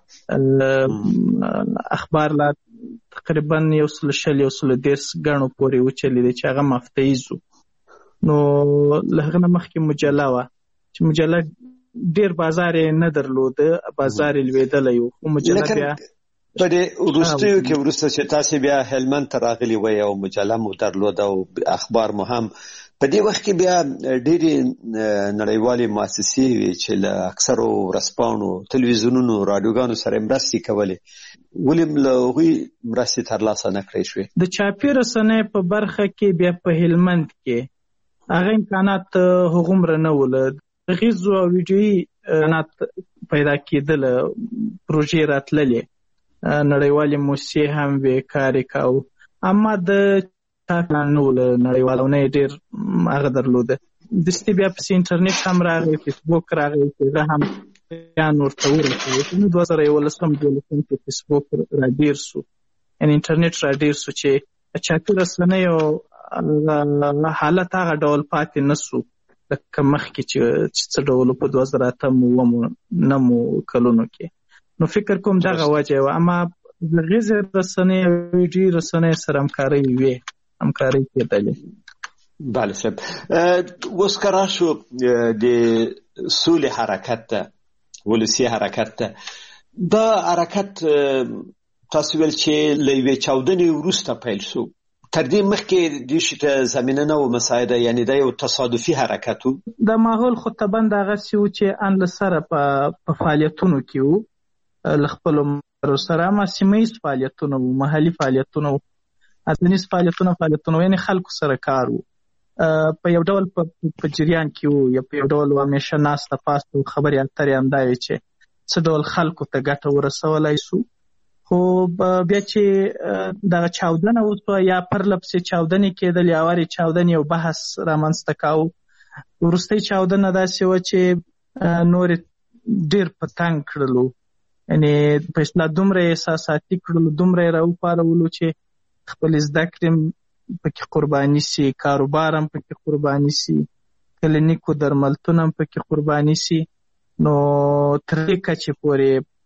اخبار لا تقریبا یو سل شل یو سل دېرش ګڼو پورې وچلېده چې هغه مفتیز وو. نو له هغه نه مخکې مجله وه چې مجله ډېر بازار یې نه درلوده، بازار یې لوېدلی و. خو مجله بیا په دې وروستیو کې وروسته چې تاسې بیا هلمند ته راغلي وئ او مجله مو درلوده او اخبار مو هم، په دې وخت کې بیا ډېرې نړیوالې مؤسسې وې چې له اکثرو ورځپاڼو، تلویزیونونو، راډیوګانو سره یې مرستې کولې. ولې له هغوی مرستې ترلاسه نه کړی شوې؟ د چاپي رسنیو په برخه کې بیا په هلمند کې هغه امکانات هغومره نه وو. له غیزو او ویډیویي امکانات پیدا کېدله، پروژې راتللې، نړیوالې موسسې هم وې، کار یې کاوه. اما د چاپ پلان نه وو له نړیوالو نه یې ډېر هغه درلوده. دستي بیا پسې انټرنیټ هم راغی، فیسبوک راغی چې هغه هم بیان ورته ورسوي. نو دوه زره یولسم دولسم کې فیسبوک را ډېر سو، یعنې انټرنیټ را ډېر سو چې چاپي رسنیو حالت هغه ډول پاتې نه سو لکه مخکې چې څه ډول په دوه زره اتم اووم نهمو کلونو کې. نو فکر کوم دغه وجه وه. اما د غیزې رسنۍ او ویډیویي رسنۍ سره همکارۍ وې، همکارۍ کېدلې. بله صاحب، اوس که راشو د سولې حرکت ته، ولسي حرکت ته، دا حرکت تاسو ویل چې له یوې چاودنې وروسته پیل شو. تر دې مخکې دې شي ته زمینه نه وه مساعده، یعنې دا یو تصادفي حرکت و. د ماحول خو طبعا دغسې و چې ان له سره په فعالیتونو کې و، له خپلو ملګرو سره، اما سیمه ییز فعالیتونه وو، محلي فعالیتونه وو، ټولنیز فعالیتونه فعالیتونه وو، یعنې خلکو سره کار و. په یو ډول په جریان کې وو، یا په یو ډول همیشه ناسته پاسته و، خبرې اترې همدا وې چې څه ډول خلکو ته ګټه ورسولی سو. خو بیا چې دغه چاودنه وسوه یا پرله پسې چاودنې کېدلې، اورې چاودنې یو بحث رامنځته کاوه. وروستۍ چاودنه داسې وه چې نور ډېر په تنګ کړلو، یعنې په اصطلاح دومره یې احساساتي کړلو، دومره یې راوپارولو چې خپلې زده کړې پکې قرباني سي، کاروبار هم پکې قرباني سي، کلینیکو درملتون هم پکې قرباني سي. نو تر دې کچې پورې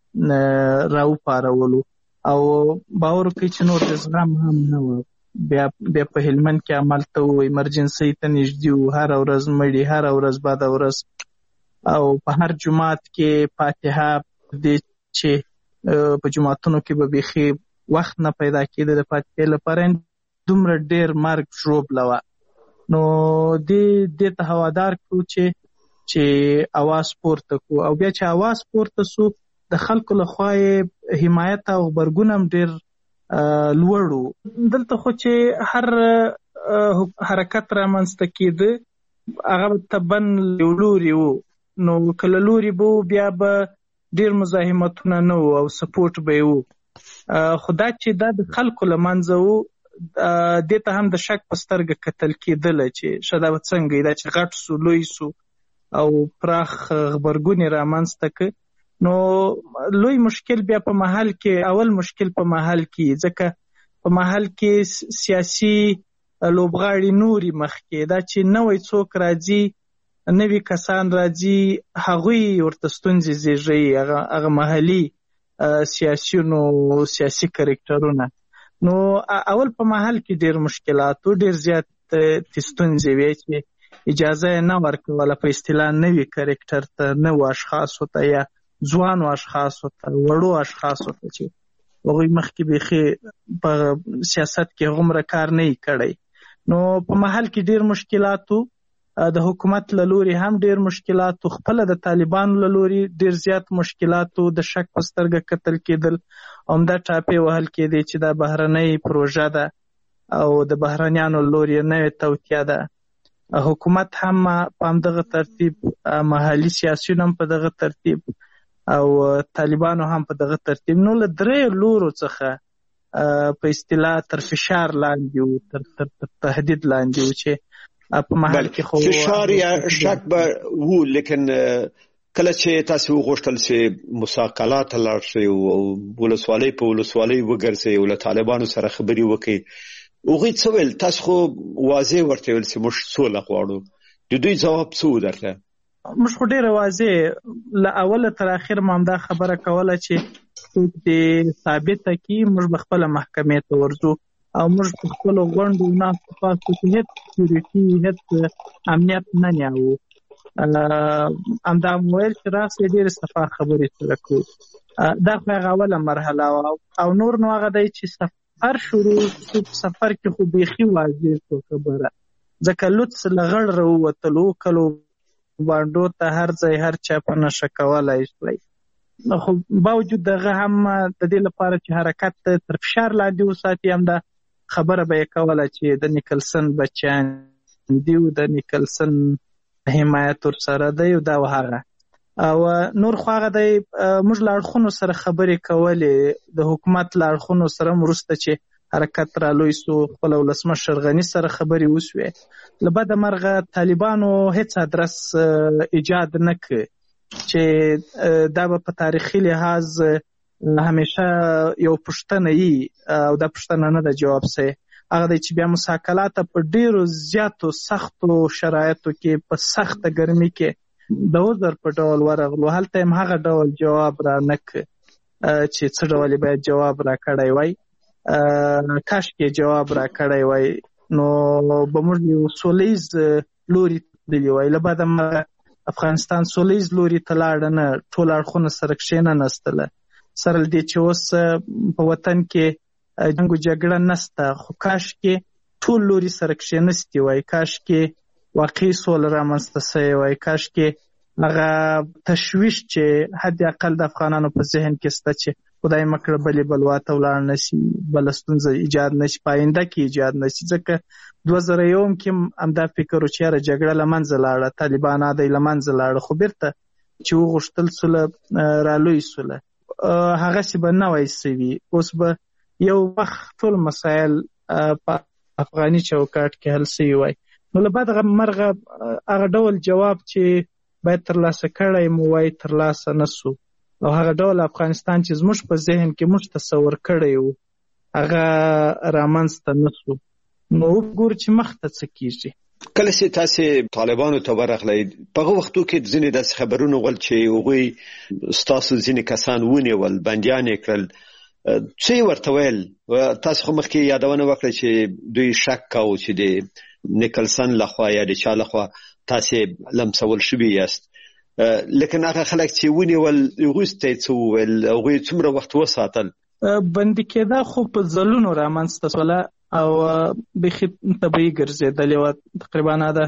راوپارولو او باور وکړئ چې نور د زغم هم نه وه. بیا بیا په هلمند کې همالته وو، ایمرجنسۍ ته نږدې وو، هره ورځ مړي، هره ورځ بده ورځ. او په هر جومات کې فاتحه دې چې په جوماتونو کې به بیخي وخت نه پیدا کېده د فاتحې لپاره، دومره ډېر مرګ ژوبله وه. نو دې دې ته هوادار کړو چې چې اواز پورته کړو. او بیا چې اواز پورته سو، د خلکو لخوا یې حمایت او غبرګون هم ډېر لوړ و. دلته خو چې هر حرکت رامنځته کېده هغه طبعا یو لوري و، نو که له لوري به و بیا به ډېر مزاحمتونه نه و او سپورټ به یې و. خو دا چې دا د خلکو له منځه و دې ته هم د شک په سترګه کتل کېدله چې ښه دا به څنګه دا چې غټ سو لوی سو او پراخ غبرګون یې رامنځته که. نو لوی مشکل بیا په محل کې اول مشکل په محل کې ځکه په محل کې سیاسي لوبغاړي نوري مخکې دا چې نوی څوک راځي نوي کسان راځي هغوی ورته ستونزې زیږوي هغه محلي سیاسیونو سیاسي کرکټرونه. نو اول په محل کې ډېر مشکلات و، ډېر زیات ستونزې وې چې اجازه یې نه ورکوله په اصطلاح نوي کرکټر ته، نوو اشخاصو ته یا ځوانو اشخاصو ته، وړو اشخاصو ته چې هغوی مخکې بیخي په سیاست کې هغومره کار نه یې کړی. نو په محل کې ډېر مشکلات و، د حکومت له لوري هم ډېر مشکلات و، خپله د طالبانو له لوري ډېر زیات مشکلات و، د شک په سترګه کتل کېدل، همدا ټاپې وهل کېدې چې دا بهرنۍ پروژه ده او د بهرنیانو له لوري نوې توطیه ده. حکومت هم په همدغه ترتیب، محلي سیاسیون هم په دغه ترتیب او طالبانو هم په دغه ترتیب. نو له درې لورو څخه په اصطلاح تر فشار لاندې و، تر تهدید لاندې و چې په محل کې خو فشار یا شک به وو. لیکن کله چې تاسو وغوښتل چې مساقلات لاړ شئ او ولسوالۍ په ولسوالۍ وګرځئ او له طالبانو سره خبرې وکړئ، هغوی څه ویل؟ تاسو خو واضح ورته ویل چې موږ سوله غواړو، د دوی ځواب څه و درته؟ موږ خو ډېره واضح له اوله تر اخره ما همدا خبره کوله چې څوک دې ثابته کړي موږ به خپله محکمې ته ورځو او موږ په خپلو غونډو ناستو پاستو کې هېڅ سکیورټي هېڅ امنیت نه نیاوو. همدا مو ویل چې راسئ ډېرې صفا خبرې سره کړو. دا خو هغه اوله مرحله وه او نور نو هغه دی چې سفر شروع شو. په سفر کې خو بیخي واضح شو خبره، ځکه لوڅ له غړ راووتلو، کلو بانډو ته هر ځای هر چا په نښه کولی شوی. خو باوجود دغه هم د دې لپاره چې حرکت تر فشار لاندې وساتي همدا خبره به یې کوله چې د نیکلسن بچیان دي او د نیکلسن حمایت ورسره دی او دا و هغه. او نور خو هغه دی موږ له اړخونو سره خبرې کولې، د حکومت له اړخونو سره هم وروسته چې حرکت رالوی سو خپل ولسمشر غني سره خبرې وسوې. له بده مرغه طالبانو هېڅ ادرس ایجاد نه کړ چې دا به په تاریخي لحاظ همیشه یو پوښتنه وي او دا پوښتنه نه ده جواب سي. هغه دی چې بیا مساکلات په ډېرو زیاتو سختو شرایطو کې په سخته ګرمي کې د عذر په ډول ورغلو. هلته هم هغه ډول جواب را نه کړ چې څه ډول باید جواب را کړی وای. کاشکې جواب را کړی وای نو به موږ یو سولیز لوري تللي وای. له بده مرغه افغانستان سولیز لوري ته لاړه نه، ټول اړخونه سره کښېننستله. سره له دې چې اوس په وطن کې جنګ و جګړه نسته، خو کاشکې ټول لوري سره کښېنستي وای، کاشکې واقعي سوله رامنځته سوې وای، کاشکې هغه تشویش چې حد اقل د افغانانو په ذهن کې شته چې خدای مکړه بلې بلوا ته ولاړ نه شي، بله ستونزه ایجاد نه شي، په آینده کې ایجاد نه شي. ځکه دوه زره یو کې همدا فکر و چې یاره جګړه له منځه لاړه، طالبان دی له منځه لاړه، خو بیرته چې وغوښتل سوله رالوی سوله هغسې به نه وای سوي. اوس به یو وخت ټول مسایل په افغاني چوکاټ کې حل سوي وای. نو له بده مرغه هغه ډول جواب چې باید ترلاسه کړی مو وای ترلاسه نه سو، او هغه ډول افغانستان چې زموږ په ذهن کې موږ تصور کړی و هغه رامنځته نه سو. نو وګورو چې مخته څه کېږي. کله چې تاسې طالبانو ته ورغلی په هغه وختو کې ځینې داسې خبرونه ول چې هغوی ستاسو ځینې کسان ونیول، بندیان یې کړل، څه یې ورته ویل؟ تاسو خو مخکې یادونه وکړه چې دوی شک کوو چې د نیکلسن لخوا یا د چا لخوا تاسې لمسول شوي یاست، لیکن هغه خلک چې ونیول هغوی ته یې څه وویل؟ هغوی څومره وخت وساتل؟ بندي کېدا خو په ځلونو رامنځته سوله او بیخي طبیعي ګرځېدلې وه. تقریبا دا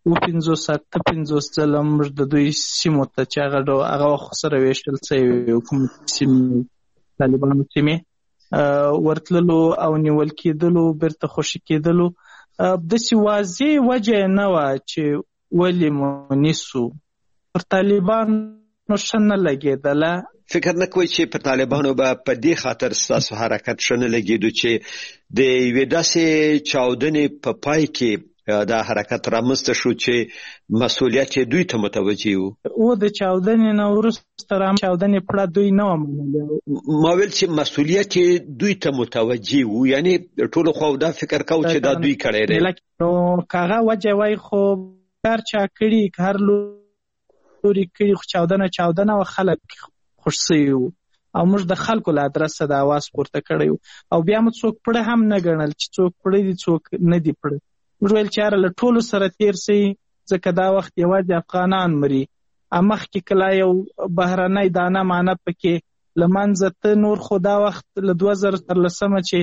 اوه پنځوس اته پنځوس ځله موږ د دوی سیمو ته چې هغه ډول هغه وخت سره ویشتل شوي حکومتي سیمې طالبانو سیمې ورتللو او نیول کېدلو بیرته خوشي کېدلو داسې واضح وجه نه وه چې ولې مو نیسو پر طالبانو ښه نه لګېدله. فکر نه کوئ چې پر طالبانو به په دې خاطر ستاسو حرکت ښه نه لګېدو چې د یوې داسې چاودنې په پای کې دا حرکت رامنځته شو چې مسؤلیت یې دوی ته متوجه وو؟ او د چاودنې نه وروسته رام چاودنې پړه دوی نه وه منلې. ما ویل چې مسؤلیت یې دوی ته متوجه وو، یعنی ټولو خو دا فکر کو چې دا دوی کړی دی. نو که هغه وجه وای خو هر چا کړي که هر لوري کړي خو چاودنه چاودنه و خلک خوش سوي وو او موږ د خلکو له ادرسه د اواز پورته کړی وو او بیا مو څوک پړه هم نه ګڼل چې څوک پړه دي څوک نه دي پړه. موږ ویل چې هره له ټولو سره تېر سئ ځکه دا وخت یوازې افغانان مري. مخکې کله یو بهرنی دانه مانه پکې له منځه ته نور خو دا وخت له دوه زره څلورلسمه چې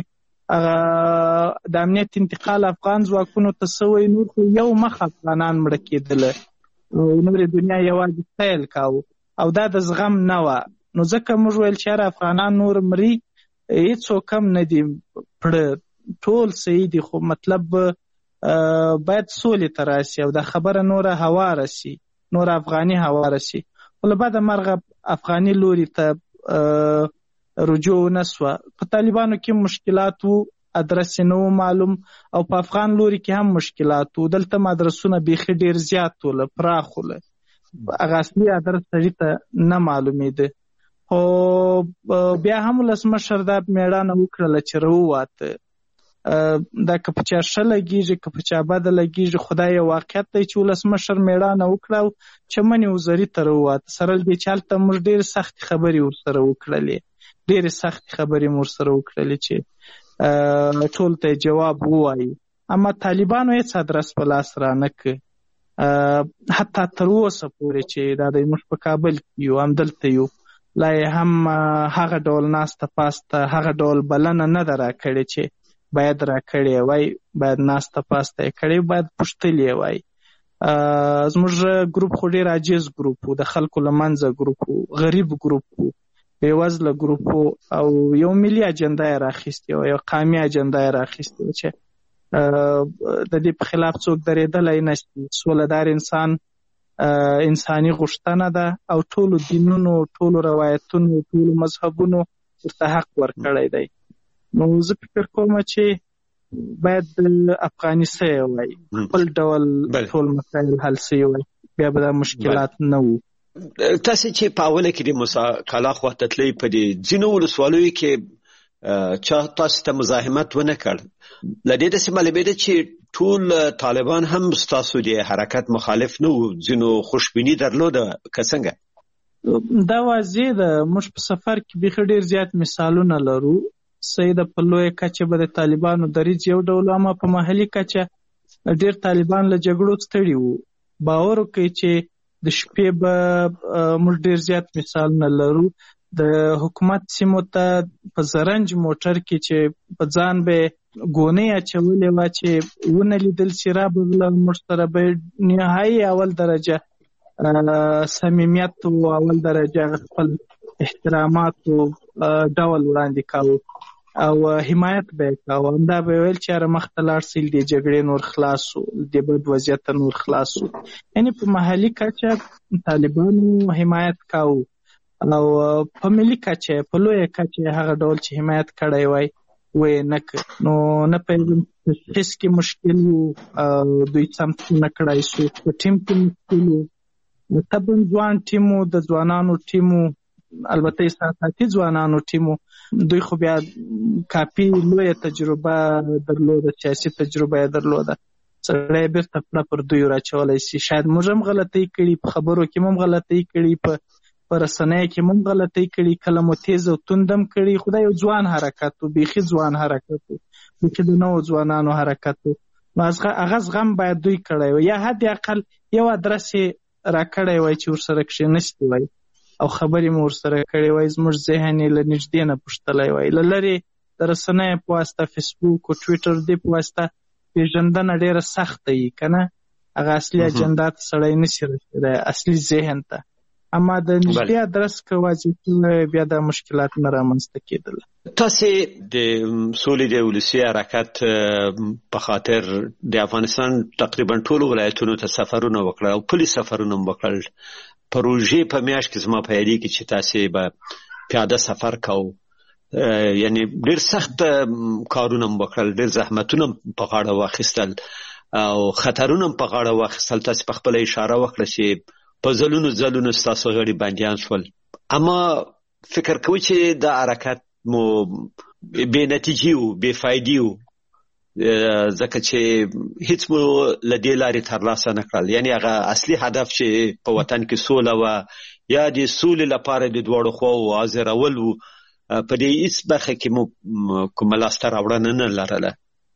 د امنیت انتقال افغان ځواکونو ته سوی نور خو یو مخ افغانان مړه کېدله او نورې دنیا یوازې سیل کاوه او دا د زغم نه وه. نو ځکه موږ ویل چې هر افغانان نور مري هېڅوک هم نه دي پړه، ټول صحیح دي خو مطلب باید سولې ته راسي او دا خبره نوره هواره سي، نوره افغاني هواره سي. خو له بعده مرغه افغاني لوري ته رجوع نه سوه. په طالبانو کې مشکلات وو، ادرس نه و معلوم او په افغان لوري کې هم مشکلات وو. دلته هم ادرسونه بیخي ډېر زیات وله، پراخ وله، هغه اصلي ادرس سړي ته نه معلومېده. خو بیا هم ولسمشر دا مېړانه وکړله چې راوواته. دا که په چا ښه لګېږي که په چا بده لګېږي خو دا یو واقعیت دی چې ولسمشر مېړانه وکړه او چمنې وزري ته راوواته. سره له دې چې هلته موږ ډېرې سختې خبرې ورسره وکړلې، ډېرې سختې خبرې مو ورسره وکړلې چې ټول ته جواب ووایي. اما طالبانو هېڅ ادرس په لاس رانه کړ، حتی تر اوسه پورې چې دا دی موږ په کابل کې یو، همدلته یو، لا یې هم هغه ډول ناسته پاسته هغه ډول بلنه نه ده راکړې چې باید راکړې وای، باید ناسته پاسته یې کړې، باید پوښتلې وای. زموږ ګروپ خو ډېر عاجز ګروپ و، د خلکو له منځه ګروپ و، غریب ګروپ و، بېوزله ګروپ و او یو ملي اجنډا یې راخیستې وه، یو قامي اجنډا یې راخیستې وه چې د دې په خلاف څوک درېدلی نشي. سولهدار انسان انساني غوښتنه ده او ټولو دینونو، ټولو روایتونو، ټولو مذهبونو ورته حق ورکړی دی. نو زه فکر کوم چې باید افغاني سوی وای، خپل ډول ټول مسایل حل سوی وای، بیا به دا مشکلات نه وو. تاسې چې په اوله کې د موسی کالا خواته تلئ په دې ځینو ولسوالیو کې چا تاسو ته مزاحمت ونه کړ؟ له دې داسې معلومېده چې ټول طالبان هم ستاسو د حرکت مخالف نه وو، ځینو خوشبیني درلوده که څنګه؟ دا واضح ده. موږ په سفر کې بیخي ډېر زیات مثالونه لرو. صحیح ده، په لویه کچه به د طالبانو دریځ یو ډول، اما په محلي کچه ډېر طالبان له جګړو ستړي وو. باور وکړئ چې د شپې به موږ ډېر زیات مثالونه لرو. د حکومت سیمو ته په زرنج موټر کې چې په ځان به ګونۍ اچولې وه چې ونه لیدل سي رابغله، موږ سره به نهایي اول درجه صمیمیت و اول درجه خپل احترامات و ډول وړاندې کاوه او حمایت به یې کاوه. همدا به یې ویل چې هره مخته لاړ سئ، د جګړې نور خلاص و، د بد وضعیته نور خلاص و. یعنې په محلي کچه طالبانو حمایت کاوه او په ملي کچه، په لویه کچه هغه ډول چې حمایت کړی وای ویې نه کړ. نو نه پوهېږم تشخیص کې مشکل و، دوی سمت نه کړی سو، په ټیم کې مشکل و، طبعا ځوان ټیم و، د ځوانانو ټیم و، البته احساساتي ځوانانو ټیم و. دوی خو بیا کافي لویه تجربه درلوده، سیاسي تجربه یې درلوده، سړی بېرته پړه پر دوی راچولی سي. شاید موږ هم غلطۍ کړي، په خبرو کې هم غلطۍ کړي، په په رسنیو کې هم غلطۍ کړي، کله مو تیز او توند هم کړي. خو دا یو ځوان حرکت و، بیخي ځوان حرکت و، بیخي د نوو ځوانانو حرکت و. نو هغه زغم باید دوی کړی و، یا حد اقل یو ادرس یې راکړی وای چې ورسره کښېنستي وای او خبرې مو ورسره کړې وای، زموږ ذهن یې له نږدې نه پوښتلی وای. له لرې د رسنیو په واسطه، فیسبوک او ټویټر دې په واسطه پېژندنه ډېره سخته وي که نه؟ هغه اصلي اجنډا ته سړی نشي رسېدی، اصلي ذهن ته. اما د نږدې ادرس که واضح کړل بیا د مشکلات نه رامنځته کېدل. تاسې د سولې د ولسي حرکت په خاطر د افغانستان تقریبا ټولو ولایتونو ته سفرونه وکړل او پلي سفرونه هم وکړل. پروژې په میاشت کې زما په یادېږي چې تاسې به پیاده سفر کوو، یعنی ډېر سخت کارونه هم وکړل، ډېر زحمتونه په غاړه واخیستل او خطرونه هم په غاړه واخیستل. تاسې په خپله اشاره وکړه چې په ځلونو ځلونو ستاسو غړي بندیان شول، اما فکر کوئ چې دا حرکت مو بې نتیجې و، بې فایدې و، ځکه چې هیڅ مو له دې لارې ترلاسه نه کړل. یعنی هغه اصلي هدف چې په وطن کې سوله وه یا د سولې لپاره د دواړو خواوو حاضرول و، په دې هیڅ برخه کې مو کومه لاسته راوړنه نه لرله.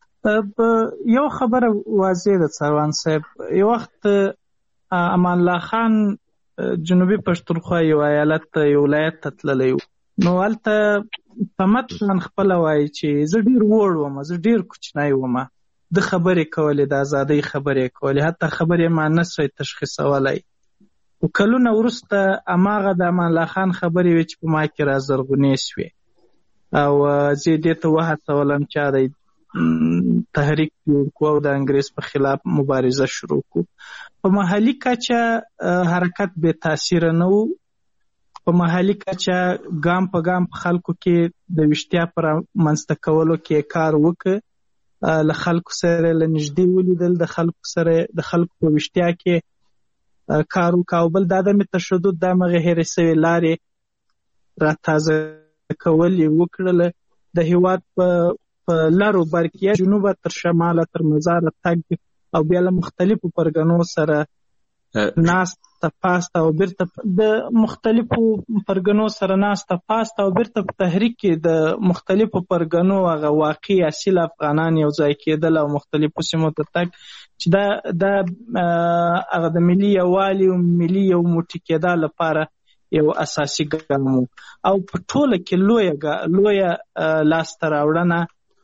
یو خبره واضح ده سروان صاحب، یو وخت امان الله خان جنوبي پښتونخوا یو ایالت یو ولایت ته تللی و، نو هلته په متن خپله وایي چې زه ډېر وړ وم، زه ډېر کوچنی وم، د خبرې کولې، د ازادۍ خبرې کولې، حتی خبرې ما نه سوی تشخیصولی. خو کلونه وروسته هماغه د امان الله خان خبرې وې چې په ما کې را زرغونې سوې او زه یې دې ته وهڅولم چې دی تحریک جوړ کړو او د انګریز په خلاف مبارزه شروع کړو. په محلي کچه حرکت بې تاثیره نه و، په محلي کچه ګام په ګام په خلکو کې د ویښتیا پر منځته کولو کې کار وکړ، له خلکو سره له نږدې ولیدل، د خلکو سره د خلکو په ویښتیا کې کار وکړ، او بل د عدم تشدد د همغې هېرې سوې لارې را تازه کول یې وکړله. د هېواد په په لارو بر کې یا جنوبه تر شماله تر مزاره تګ او بیا له مختلفو پرګنو سره ناسته پاسته او بیرته د مختلفو پرګنو سره ناسته پاسته او بیرته په تحریک کې د مختلفو پرګنو هغه واقعي اصیل افغانان یو ځای کېدل او مختلفو سیمو ته تګ چې دا د هغه د ملي یووالي او ملي یو موټی کېدا لپاره یو اساسي ګام و. او په ټوله کې لویه لویه لاسته راوړنه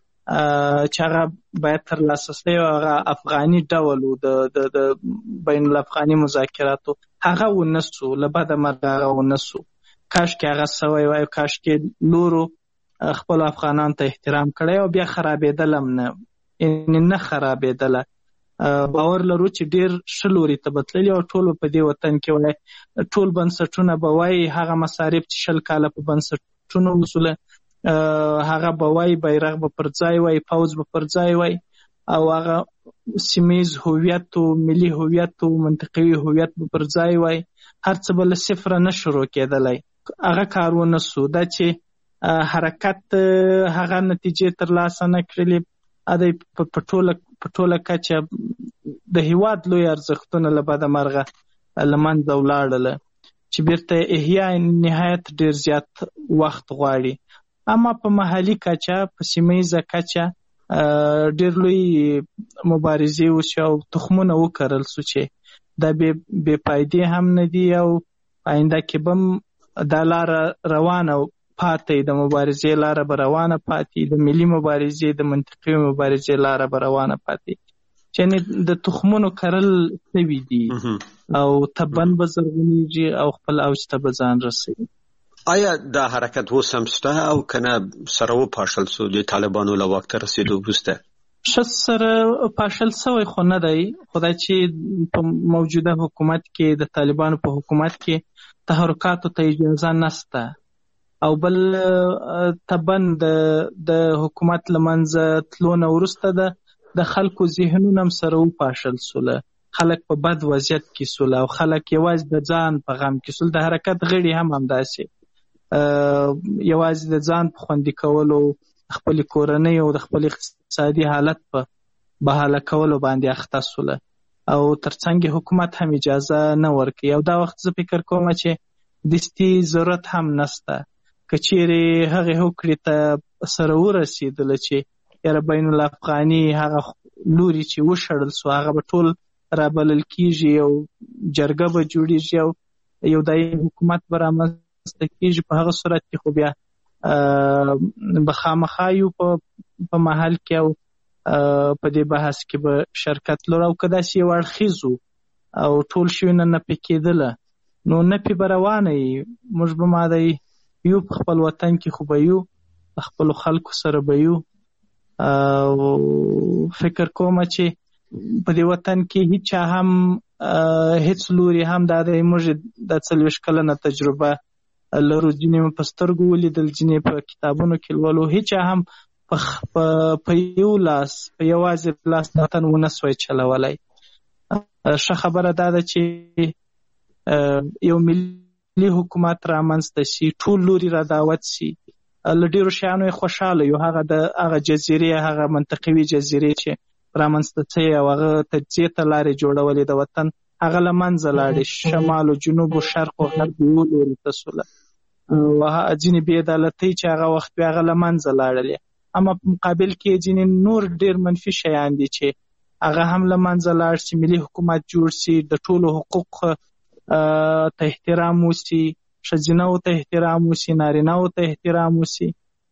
چې هغه باید ترلاسه شوی او هغه افغاني ډول و، د بین الافغاني مذاکراتو، هغه ونه سو، له بده مرغه هغه ونه سو. کاشکې هغه سوی وای، کاشکې نورو خپلو افغانانو ته احترام کړی او بیا خرابېدل هم نه، یعنې نه خرابېدله. باور لرو چې ډېر ښه لوري ته به تللي او ټول په دې وطن کې وای، ټول بنسټونه به وایي هغه مصارف چې شل کاله په بنسټونو وسوله، هغه به وای بیرغ به پر ځای وای، پوځ به پر ځای وای، او هغه سیمیز هویت او ملي هویت او منطقوي هویت به پر ځای وای، هر څه به له صفره نه شروع کېدلی. هغه کار ونه سو. دا چې حرکت هغه نتیجې ترلاسه نه کړلې، ادی په ټوله په ټوله کچه د هېواد لوی ارزښتونه له بده مرغه له منځه ولاړله چې بیرته احیا نهایت ډېر زیات وخت غواړي. اما په محلي کچه، په سیمه کچه ډېر لوی مبارزې وشوې او تخمونه وکرل سو چې دا بې فایدې هم نه دي او آینده کې به هم دا لاره روانه پاتې، د مبارزې لاره به روانه پاتې، د ملي مبارزې د منطقي مبارزې لاره به روانه پاتې، چې د تخمونو کرل سوي دي او تبن به زرغونېږي او خپل اوج ته به ځان رسوي. آیا دا حرکت اوس هم شته او کنه سره وپاشل سو د طالبانو له واک ته رسېدو وروسته؟ ښه سره پاشل سوی خو نه دی، خو دا چې په موجوده حکومت کې د طالبانو په حکومت کې تحرکاتو ته اجازه نسته، او بل طبعا د حکومت له منځه تلو نه وروسته ده د خلکو ذهنونه هم سره وپاشل سوله، خلک په بد وضعیت کې سوله او خلک یوازې د ځان په غم کې سول. د حرکت غړي هم همداسې یوازې د ځان په خوندي کولو، خپل کورنۍ او د خپل اقتصادي حالت په بحاله کولو باندې اخته سوله او ترڅنګ حکومت هم اجازه نه ورکوي. او دا وخت زه فکر کوم چې دستي ضرورت هم نسته، که چیرې هغې هوکړې ته سره ورسېدله چې یاره بین الافغاني هغه لوري چې وشړل سو هغه به ټول رابلل کېږي او جرګه به جوړېږي او یو دایمي حکومت به رامنځته کېږي، په هغه صورت کې خو بیا به خامخا یو په محل کې او په دې بحث کې به شرکت لرو او که داسې یو اړخیز او ټول شوي نه نفي کېدله نو نفي به روانه وي. موږ به ماده یو په خپل وطن کې خو به یو خپلو خلکو سره به یو او فکر کوم چې په دې وطن کې هیچا هم هیڅ لوري هم دا دی موږ د څلوېښت کلنه تجربه لرو، ځینې مو په سترګو ولیدل، ځینې په کتابونو کې لولو، هیچا هم په یو لاس په یوازې لاس د وطن ونه سوی چلولی. ښه خبره دا ده چې یو ملي حکومت رامنځته شي، ټول لوري را دعوت شي، له ډېرو شیانو یې خوشحاله یو، هغه د هغه جزیرې هغه منطقوي جزیرې چې رامنځته شوې او هغه تجزیې ته لارې جوړولې د وطن هغه له منځه لاړې، شمال و جنوب و شرق و غرب یو لوري ته سوله، ځینې بې عدالتۍ چې هغه وخت وې هغه له منځه لاړلې. اما په مقابل کې ځینې نور ډېر منفي شیان دي چې هغه هم له منځه لاړ شي، ملي حکومت جوړ شي، د ټولو حقوق ته احترام وشي، ښځینه‌و ته احترام وشي، نارینه‌و ته احترام وشي،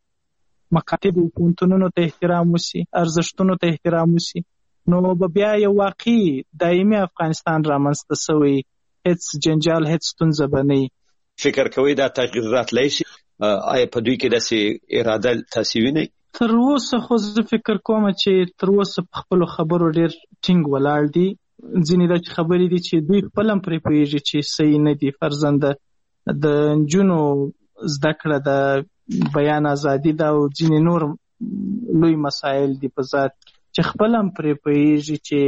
مکاتبو پوهنتونونو ته احترام وشي، ارزښتونو ته احترام وشي، نو به بیا یو واقعي دایمي افغانستان رامنځته شوی، هیڅ جنجال هیڅ ستونزه به نه وي. فکر کوئ دا تغییر راتلی شي؟ آیا په دوی کې داسې اراده تاسې وینئ؟ تر اوسه خو زه فکر کوم چې تر اوسه په خپلو خبرو ډېر ټینګ ولاړ دي. ځینې داسې خبرې دي چې دوی خپل هم پرې پوهېږي چې صحیح نه دي. فرضاً د نجونو زده کړه د بیان ازادي ده او ځینې نور لوی مسایل دي په ذات چې خپل هم پرې پوهېږي چې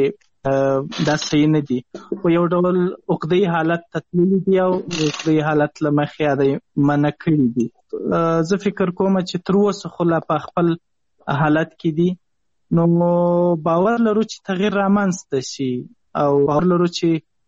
دا صحیح نه دي، خو یو ډول عقده‌يي حالت ته تللي دي او عقده‌يي حالت له مخې یې منع کړي دي. زه فکر کوم چې تر اوسه خو لا په خپل حالت کې دي، نو باور لرو چې تغییر رامنځته شي او باور لرو چې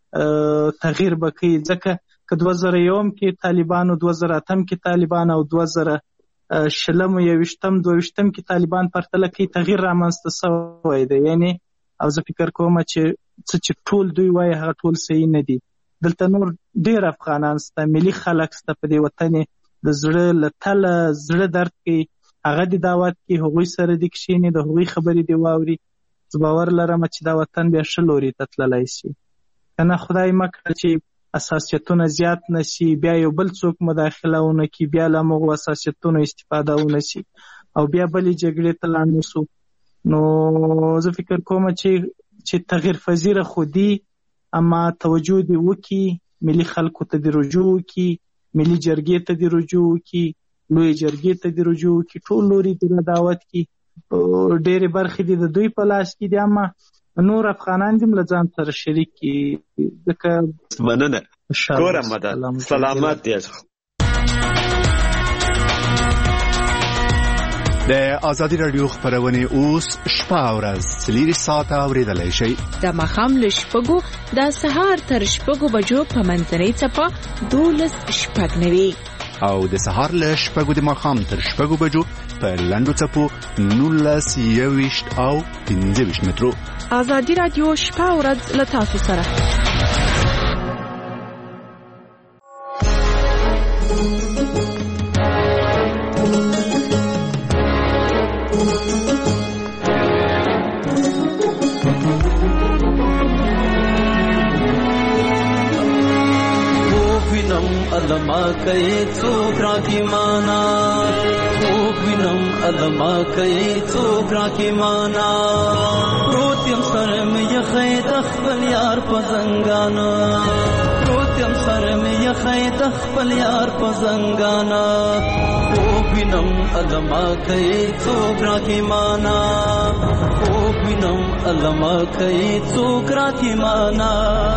تغییر به کوي، ځکه که دوه زره یوم کې طالبان او دوه زره اتم کې طالبان او دوه زره شلم او یوویشتم دوه ویشتم کې طالبان پرتله کوي، تغییر رامنځته شوی دی. یعنی او زه فکر کوم چې څه چې ټول دوی وایي هغه ټول صحیح نه دي. دلته نور ډېر افغانان شته، ملي خلک شته په دې وطن د زړه له تله زړه درد کوي، هغه دې دعوت کوي، هغوی سره دې کښېني، د هغوی خبرې دې واوري. زه باور لرم چې دا وطن بیا ښه لوري ته تللی شي، که نه خدای مه کړه چې اساسیتونه زیات نه شي، بیا یو بل څوک مداخله ونه کړي، بیا له همغو اساسیتونو استفاده ونه شي او بیا بلې جګړې ته لاړ نه شو. نو زه فکر کوم چې چې تغییر پذیره خو دي، اما توجه دې وکړي، ملي خلکو ته دې رجوع وکړي، ملي جرګې ته دې رجوع وکړي، لوی جرګې ته دې رجوع وکړي، ټول لوري دې دعوت کړي. ډېرې برخې دې د دوی په لاس کې دي، اما نور افغانان دې له ځان سره شریک کړي. ځکه مننه ګوره مدد سلامت دی. د آزادي رادیو خبرونه اوس شپه او ورځ څلور ساعته اورېدلی شئ. د ماښام له شپږو د سهار تر شپږو بجو په منځنۍ څپه دولس شپږ نوي او د سهار له شپږو د ماښام تر شپږو بجو په لنډو څپو نولس یوویشت او پنځه ویشت مترو. آزادي رادیو شپه او ورځ له تاسو سره. ادما کئی څوکرا کی مانا خوب وینم ادما کئی څوکرا کی مانا روتیم سرم یخی دخپل یار پزنگانا روتیم سرم یخی دخپل یار پزنگانا خوب وینم ادما کئی څوکرا کی مانا خوب وینم ادما کئی څوکرا کی مانا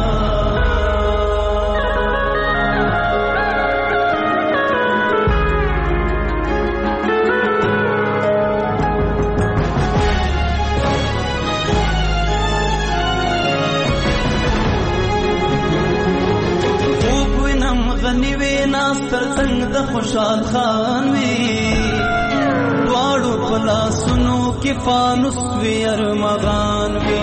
ناستر څنګ د خوشحال خان وی دواړو پلاسونو کې فانوس وی ارمغان وی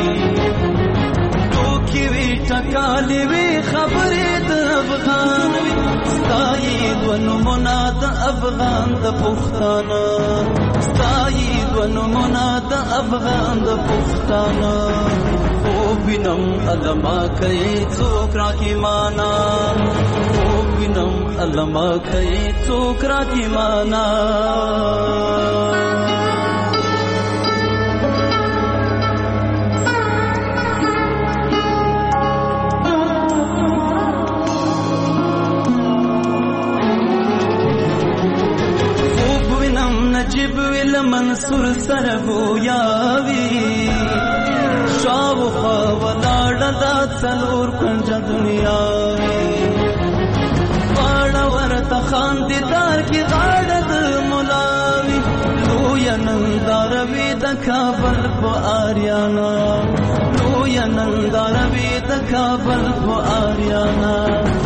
ټوکی وی ټکالې وی خبرې د افغان وی ستایي دو ونمونه د افغان د پښتانه ستایي ونمونه د افغان د پښتانه او وینم علما کوي څوک راکې معنا او وینم علما کوي څوک راکې معنا نجیب ویل منصور سره گویاوی شاوخوا ولاړه دا څلور کنجه دنیاوی واړه ورته خاندیدار کې غاړه د ملاوي لویه ننداره وي د کابل په آریانا لویه ننداره وي د کابل په آریانا